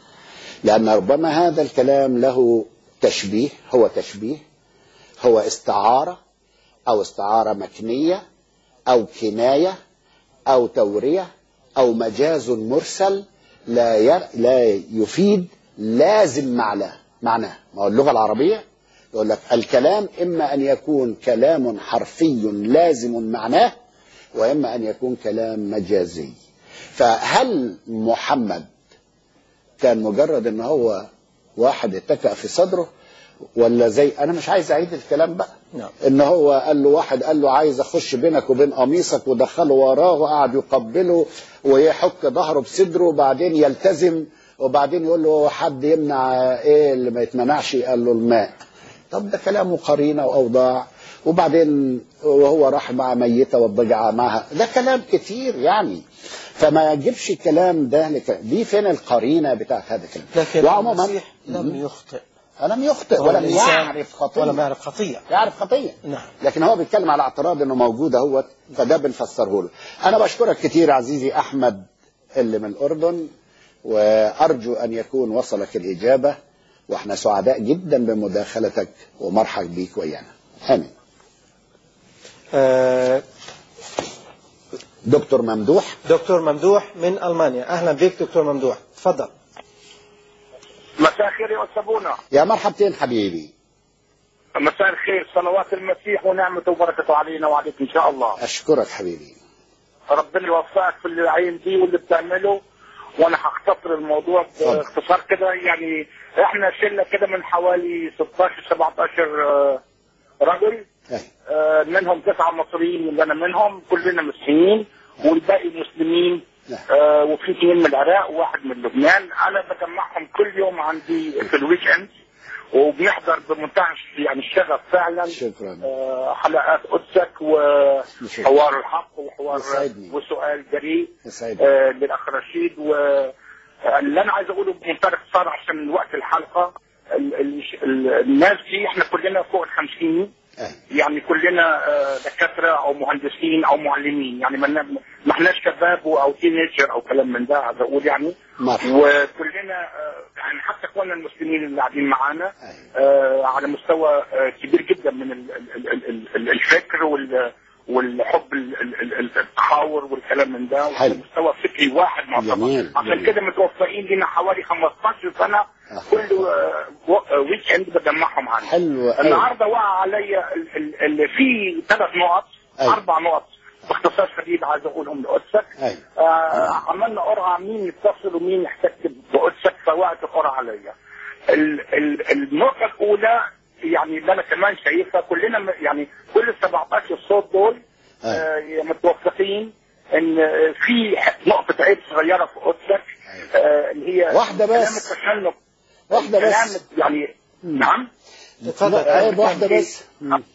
A: لأن ربما هذا الكلام له تشبيه، هو تشبيه، هو استعارة أو استعارة مكنية أو كناية أو تورية أو مجاز مرسل، لا لا يفيد لازم معناه. معناه ما هو اللغة العربية يقول لك الكلام إما أن يكون كلام حرفي لازم معناه، وإما أن يكون كلام مجازي. فهل محمد كان مجرد ان هو واحد اتكأ في صدره، ولا زي، انا مش عايز اعيد الكلام بقى،
B: نعم.
A: ان هو قال له واحد قال له عايز اخش بينك وبين قميصك، ودخله وراه وقعد يقبله ويحك ظهره بصدره، وبعدين يلتزم، وبعدين يقول له حد يمنع ايه اللي ما يتمنعش؟ قال له الماء. طب ده كلامه قرينه واوضاع. وبعدين وهو راح مع ميته والضجعه معها، ده كلام كتير يعني. فما يجيبش الكلام ده لك. دي فين القرينه بتاعت هذا الكلام؟
B: لكن المسيح لم يخطئ،
A: لم يخطئ ولم يعرف خطيئة،
B: ولم يعرف خطيئة،
A: يعرف خطيئة.
B: نعم.
A: لكن هو بيتكلم على اعتراض انه موجود اهوت، فده بنفسره له. انا بشكرك كتير عزيزي احمد اللي من الاردن، وارجو ان يكون وصلك الاجابه، واحنا سعداء جدا بمداخلتك ومرحب بيك ويانا. امين.
B: آه
A: دكتور ممدوح.
B: دكتور ممدوح من المانيا، اهلا بك دكتور ممدوح، تفضل.
J: مساء الخير يا أستاذ.
A: يا مرحبتين حبيبي.
J: مساء الخير، صلوات المسيح ونعمته وبركته علينا وعليك ان شاء الله.
A: اشكرك حبيبي.
J: ربنا يوفقك في اللي عين دي واللي بتعمله، وانا هختصر الموضوع باختصار كده. يعني احنا شله كده من حوالي ستاشر سبعتاشر رجل، منهم تسعه مصريين اللي انا منهم، كلنا مسيحيين والباقي مسلمين. آه وفي اثنين من العراق وواحد من لبنان. انا بجمعهم كل يوم عندي في الويك اند، وبنحضر بمنتهى يعني الشغف فعلا.
A: شكرا.
J: آه حلقات قدسك وحوار الحق وحوار وسؤال جريء آه للاخ رشيد. واللي انا عايز اقوله بمنتهى الاختصار عشان وقت الحلقه، ال ال ال الناس دي احنا كلنا فوق الخمسين، يعني كلنا دكاتره او مهندسين او معلمين، يعني ما احناش شباب او تينيجر او كلام من ده عايز اقول يعني. وكلنا يعني حتى اخواننا المسلمين اللي قاعدين معانا على مستوى كبير جدا من الفكر والحب التحاور والكلام من ده، وعلى مستوى فكري واحد معتبر. عشان كده متوفقين لنا حوالي خمستاشر سنه كل ويك اند بجمعهم عندي.
A: حلو.
J: النهارده وقع عليا اللي في ثلاث نقط اربع نقط باختصار شديد عايز اقولهم لقدسك. آه عملنا قرعه مين يتصل ومين يحتك بقدسك، فوقعت القرعه عليا. النقطه الاولى يعني اللي انا كمان شايفها كلنا يعني كل ال سبعتاشر صوت دول آه متوفقين ان في نقطه عيب صغيره في قدسك آه اللي هي
A: واحده بس
J: التشنج
A: واحده بس
J: يعني. نعم
A: عيب واحده بس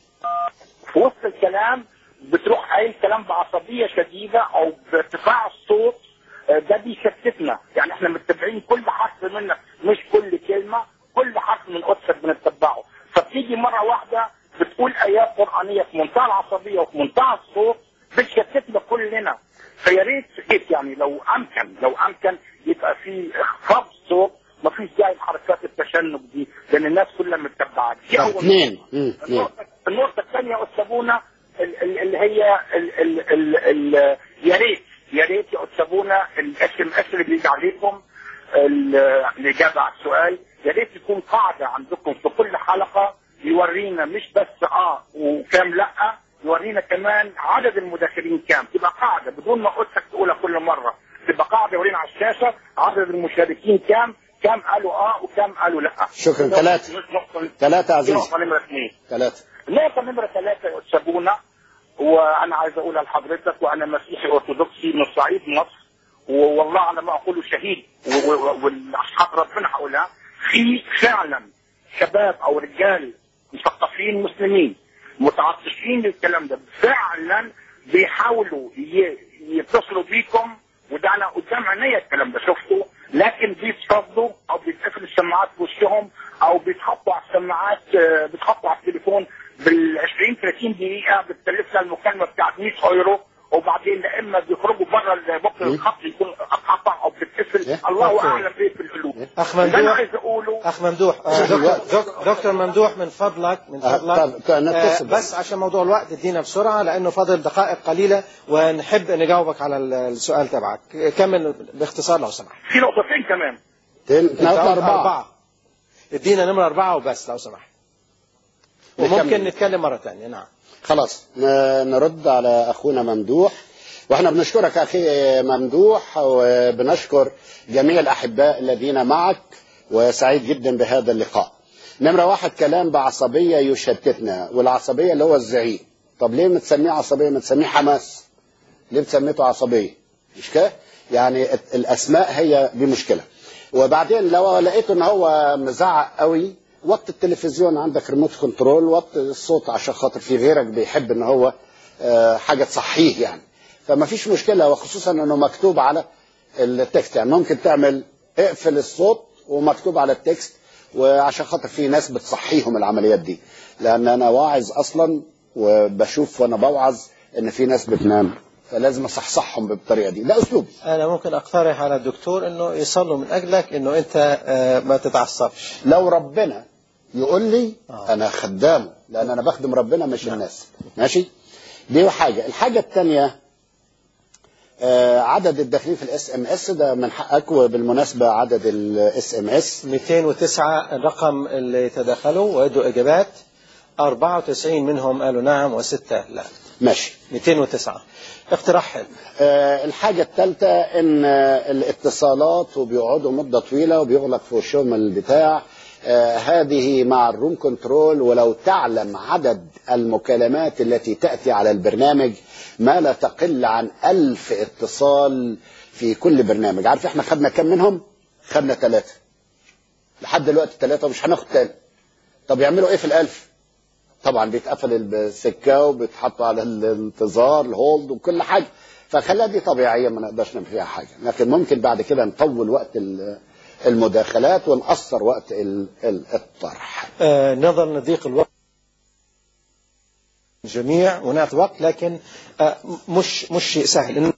J: في وسط الكلام بتروح قايل كلام بعصبيه شديده او بارتفاع الصوت، ده بيشتتنا. يعني احنا متبعين كل حرف منك مش كل كلمه، كل حرف من قدسك بنتبعه، فبتيجي مره واحده بتقول ايات قرانيه في منتهى العصبيه وفي منتهى الصوت بتشتتنا كلنا. فيا ريت يعني لو امكن لو امكن يبقى في اخفاض صوت، ما فيش داعي لحركات التشنج دي لان الناس كلها متبعاك. دي اول
A: اثنين.
J: النقطه الثانيه يا استاذ ابونا اللي هي ال ال ال ال يا ريت يا ريت يا استاذ ابونا الاس ام اس اللي بيجي عليكم الاجابه على السؤال يا ريت يكون قاعده عندكم في كل حلقه يورينا مش بس اه وكام لا، يورينا كمان عدد المداخلين كام، تبقى قاعده بدون ما قلتك تقولها كل مره، تبقى قاعده يورينا على الشاشه عدد المشاركين كام، كام قالوا اه وكام قالوا لا.
A: شكرا. ثلاثه ثلاثه عزيزي.
J: نقطه نمره اثنين.
A: ثلاثه.
J: النقطه نمره ثلاثه يا استاذ ابونا، وانا عايز اقولها لحضرتك وانا مسيحي ارثوذكسي من صعيد مصر، والله على ما اقوله شهيد والحق ربنا هقولها، في فعلا شباب او رجال مثقفين مسلمين متعطشين للكلام ده فعلا بيحاولوا يتصلوا بيكم، وده انا قدام عينيا الكلام ده شفته، لكن بيتصدوا او بيتقفل السماعات في وشهم او بيتحطوا على السماعات بيتحطوا على التليفون بال عشرين ثلاثين دقيقه بتكلف لها المكالمه بتاعت مية يورو، وبعدين لا اما بيخرجوا بره بكر الخط يكون قطع او بتقفل. الله اعلم ايه في القلوب.
B: اخ ممدوح
J: انا عايز اقوله
B: اخ ممدوح آه دكتور, دكتور ممدوح من فضلك من فضلك آه بس عشان موضوع الوقت ادينا بسرعه لانه فاضل دقائق قليله ونحب نجاوبك على السؤال تبعك. كمل باختصار لو سمحت.
J: في نقطتين كمان.
A: نقطه اربعه.
B: ادينا نمره اربعه وبس لو سمحت. وممكن نتكلم مرة ثانية. نعم
A: خلاص نرد على أخونا ممدوح، وإحنا بنشكرك أخي ممدوح وبنشكر جميع الأحباء الذين معك وسعيد جدا بهذا اللقاء. نمرة واحد، كلام بعصبية يشتتنا، والعصبية اللي هو الزعيق. طب ليه متسميه عصبية؟ متسميه حماس، ليه بتسميته عصبية؟ مش كده؟ يعني الأسماء هي دي مشكلة. وبعدين لو لقيته ان هو مزعق قوي، وطي التلفزيون، عندك ريموت كنترول، وطي الصوت عشان خاطر في غيرك بيحب ان هو حاجه تصحيه يعني. فما فيش مشكله، وخصوصا انه مكتوب على التكست، يعني ممكن تعمل اقفل الصوت ومكتوب على التكست، وعشان خاطر في ناس بتصحيهم العمليات دي، لان انا واعظ اصلا وبشوف وانا بوعظ ان في ناس بتنام، فلازم اصحصحهم بالطريقه دي. ده اسلوب.
B: انا ممكن اقترح على الدكتور انه يصلوا من اجلك انه انت ما تتعصبش.
A: لو ربنا يقول لي آه. انا خدامه، لان انا بخدم ربنا مش نعم. الناس. ماشي، دي حاجه. الحاجه الثانيه آه عدد الداخلين في الاس ام اس ده من حقك، وبالمناسبه عدد الاس ام اس
B: مئتين وتسعة الرقم اللي تدخلوا وادوا اجابات، أربعة وتسعين منهم قالوا نعم وستة لا.
A: ماشي،
B: مئتين وتسعة. اقتراح حلو.
A: آه الحاجة الثالثة ان آه الاتصالات وبيقعدوا مدة طويلة وبيغلق في وشهم البتاع، آه هذه مع الروم كنترول، ولو تعلم عدد المكالمات التي تأتي على البرنامج ما لا تقل عن ألف اتصال في كل برنامج. عارف احنا خدنا كم منهم؟ خدنا ثلاثة لحد دلوقتي، ثلاثة ومش هناخد تاني. طب يعملوا ايه في الألف؟ طبعا بيتقفل السكه وبيتحطوا على الانتظار الهولد وكل حاجه، فخليها دي طبيعيه ما نقدرش نعمل فيها حاجه، لكن ممكن بعد كده نطول وقت المداخلات ونقصر وقت الطرح.
B: آه نظرا لضيق الوقت الجميع ونعطي وقت، لكن آه مش مش شيء سهل.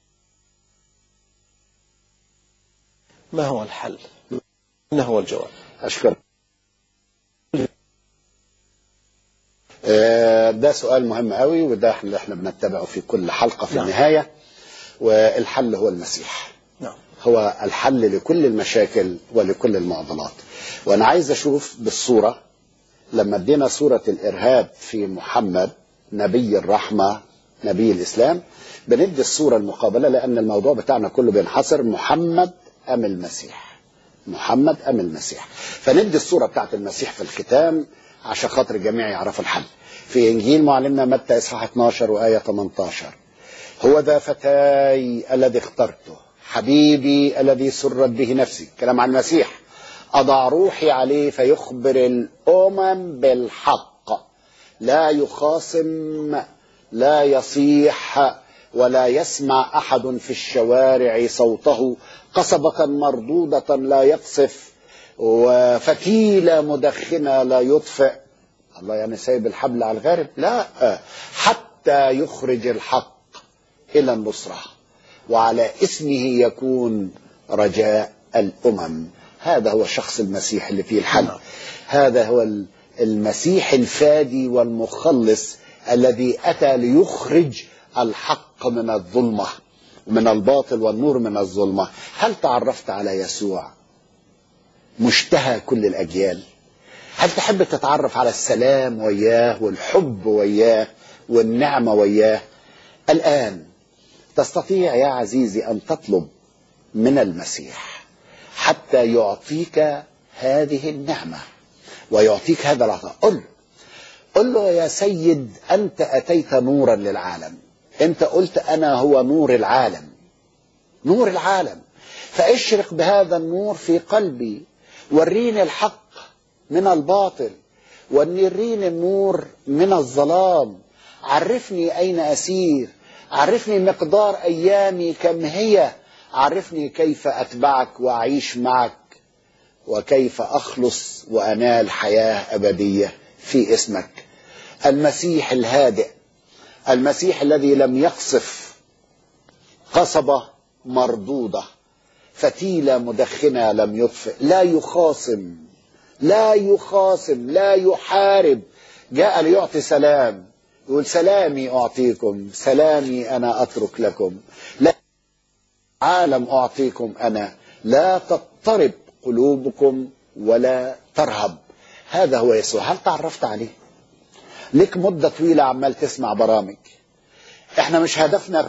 B: ما هو الحل؟ ما هو الجواب؟
A: أشكرك. ده سؤال مهم قوي، وده اللي احنا بنتبعه في كل حلقة في نعم. النهاية. والحل هو المسيح. نعم. هو الحل لكل المشاكل ولكل المعضلات. وانا عايز اشوف بالصورة، لما ادينا صورة الارهاب في محمد نبي الرحمة نبي الاسلام، بندي الصورة المقابلة، لان الموضوع بتاعنا كله بينحصر محمد ام المسيح، محمد ام المسيح. فندي الصورة بتاعت المسيح في الختام عشان خاطر الجميع يعرفوا الحل. في انجيل معلمنا متى اصحاح اثناشر وايه ثمانية عشر: هو ذا فتاي الذي اخترته، حبيبي الذي سرت به نفسي، كلام عن المسيح، اضع روحي عليه فيخبر الامم بالحق، لا يخاصم، لا يصيح، ولا يسمع احد في الشوارع صوته، قصبة مردودة لا يقصف، وفتيلة مدخنة لا يطفئ. الله يعني سايب الحبل على الغارب؟ لا، حتى يخرج الحق إلى النصرة، وعلى اسمه يكون رجاء الأمم. هذا هو شخص المسيح اللي فيه الحل. هذا هو المسيح الفادي والمخلص الذي أتى ليخرج الحق من الظلمة، من الباطل، والنور من الظلمة. هل تعرفت على يسوع مشتهى كل الأجيال؟ هل تحب تتعرف على السلام وياه والحب وياه والنعمة وياه؟ الآن تستطيع يا عزيزي أن تطلب من المسيح حتى يعطيك هذه النعمة ويعطيك هذا العطاء. قل له قل له يا سيد، أنت أتيت نورا للعالم، أنت قلت أنا هو نور العالم، نور العالم، فاشرق بهذا النور في قلبي، وريني الحق من الباطل، وريني النور من الظلام، عرفني أين أسير، عرفني مقدار أيامي كم هي، عرفني كيف أتبعك وأعيش معك، وكيف أخلص وأنال حياة أبدية في اسمك. المسيح الهادئ، المسيح الذي لم يقصف قصبة مردودة، فتيلة مدخنة لم يطفئ، لا يخاصم، لا يخاصم، لا يحارب، جاء ليعطي سلام، يقول سلامي أعطيكم، سلامي أنا أترك لكم، لا عالم أعطيكم أنا، لا تضطرب قلوبكم ولا ترهب. هذا هو يسوع. هل تعرفت عليه؟ لك مدة طويلة عمال تسمع برامج. احنا مش هدفنا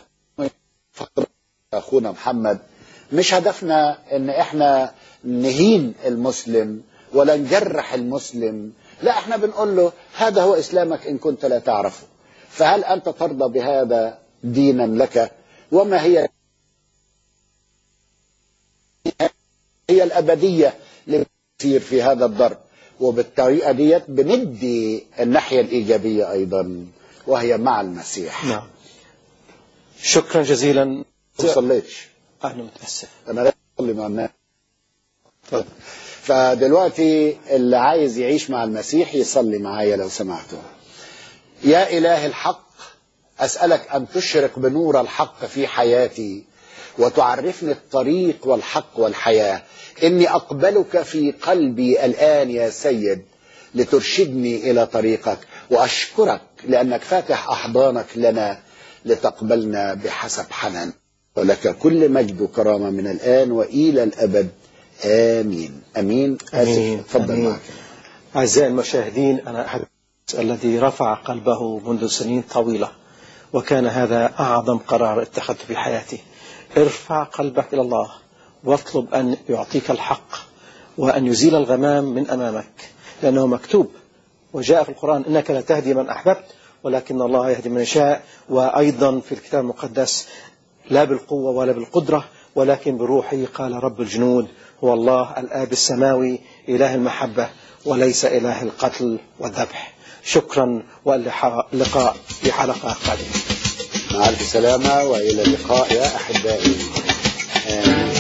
A: أخونا محمد، مش هدفنا ان احنا نهين المسلم ولا نجرح المسلم، لا، احنا بنقول له هذا هو اسلامك ان كنت لا تعرفه، فهل انت ترضى بهذا دينا لك؟ وما هي هي الابدية اللي بتصير في هذا الضرب؟ وبالطريقة ديت بندي الناحية الايجابية ايضا، وهي مع المسيح.
B: نعم. شكرا جزيلا.
A: ما صليتش.
B: انا متاسف.
A: انا لا اصلي مع الناس. فدلوقتي اللي عايز يعيش مع المسيح يصلي معايا لو سمحتوا. يا إله الحق، أسألك أن تشرق بنور الحق في حياتي، وتعرفني الطريق والحق والحياة. إني أقبلك في قلبي الآن يا سيد لترشدني إلى طريقك، وأشكرك لأنك فاتح أحضانك لنا لتقبلنا بحسب حنان. ولك كل مجد وكرامة من الآن وإلى الأبد. آمين. أمين.
B: آمين.
A: تفضل معك.
B: أعزائي المشاهدين، أنا أحد الذي رفع قلبه منذ سنين طويلة، وكان هذا أعظم قرار اتخذته في حياتي. ارفع قلبك إلى الله واطلب أن يعطيك الحق وأن يزيل الغمام من أمامك، لأنه مكتوب وجاء في القرآن إنك لا تهدي من أحببت ولكن الله يهدي من يشاء. وأيضا في الكتاب المقدس لا بالقوة ولا بالقدرة ولكن بروحي قال رب الجنود، هو الله الآب السماوي إله المحبة وليس إله القتل والذبح. شكرا، واللقاء في حلقة قادمة.
A: مع الف سلامة وإلى اللقاء يا أحبائي. آمين.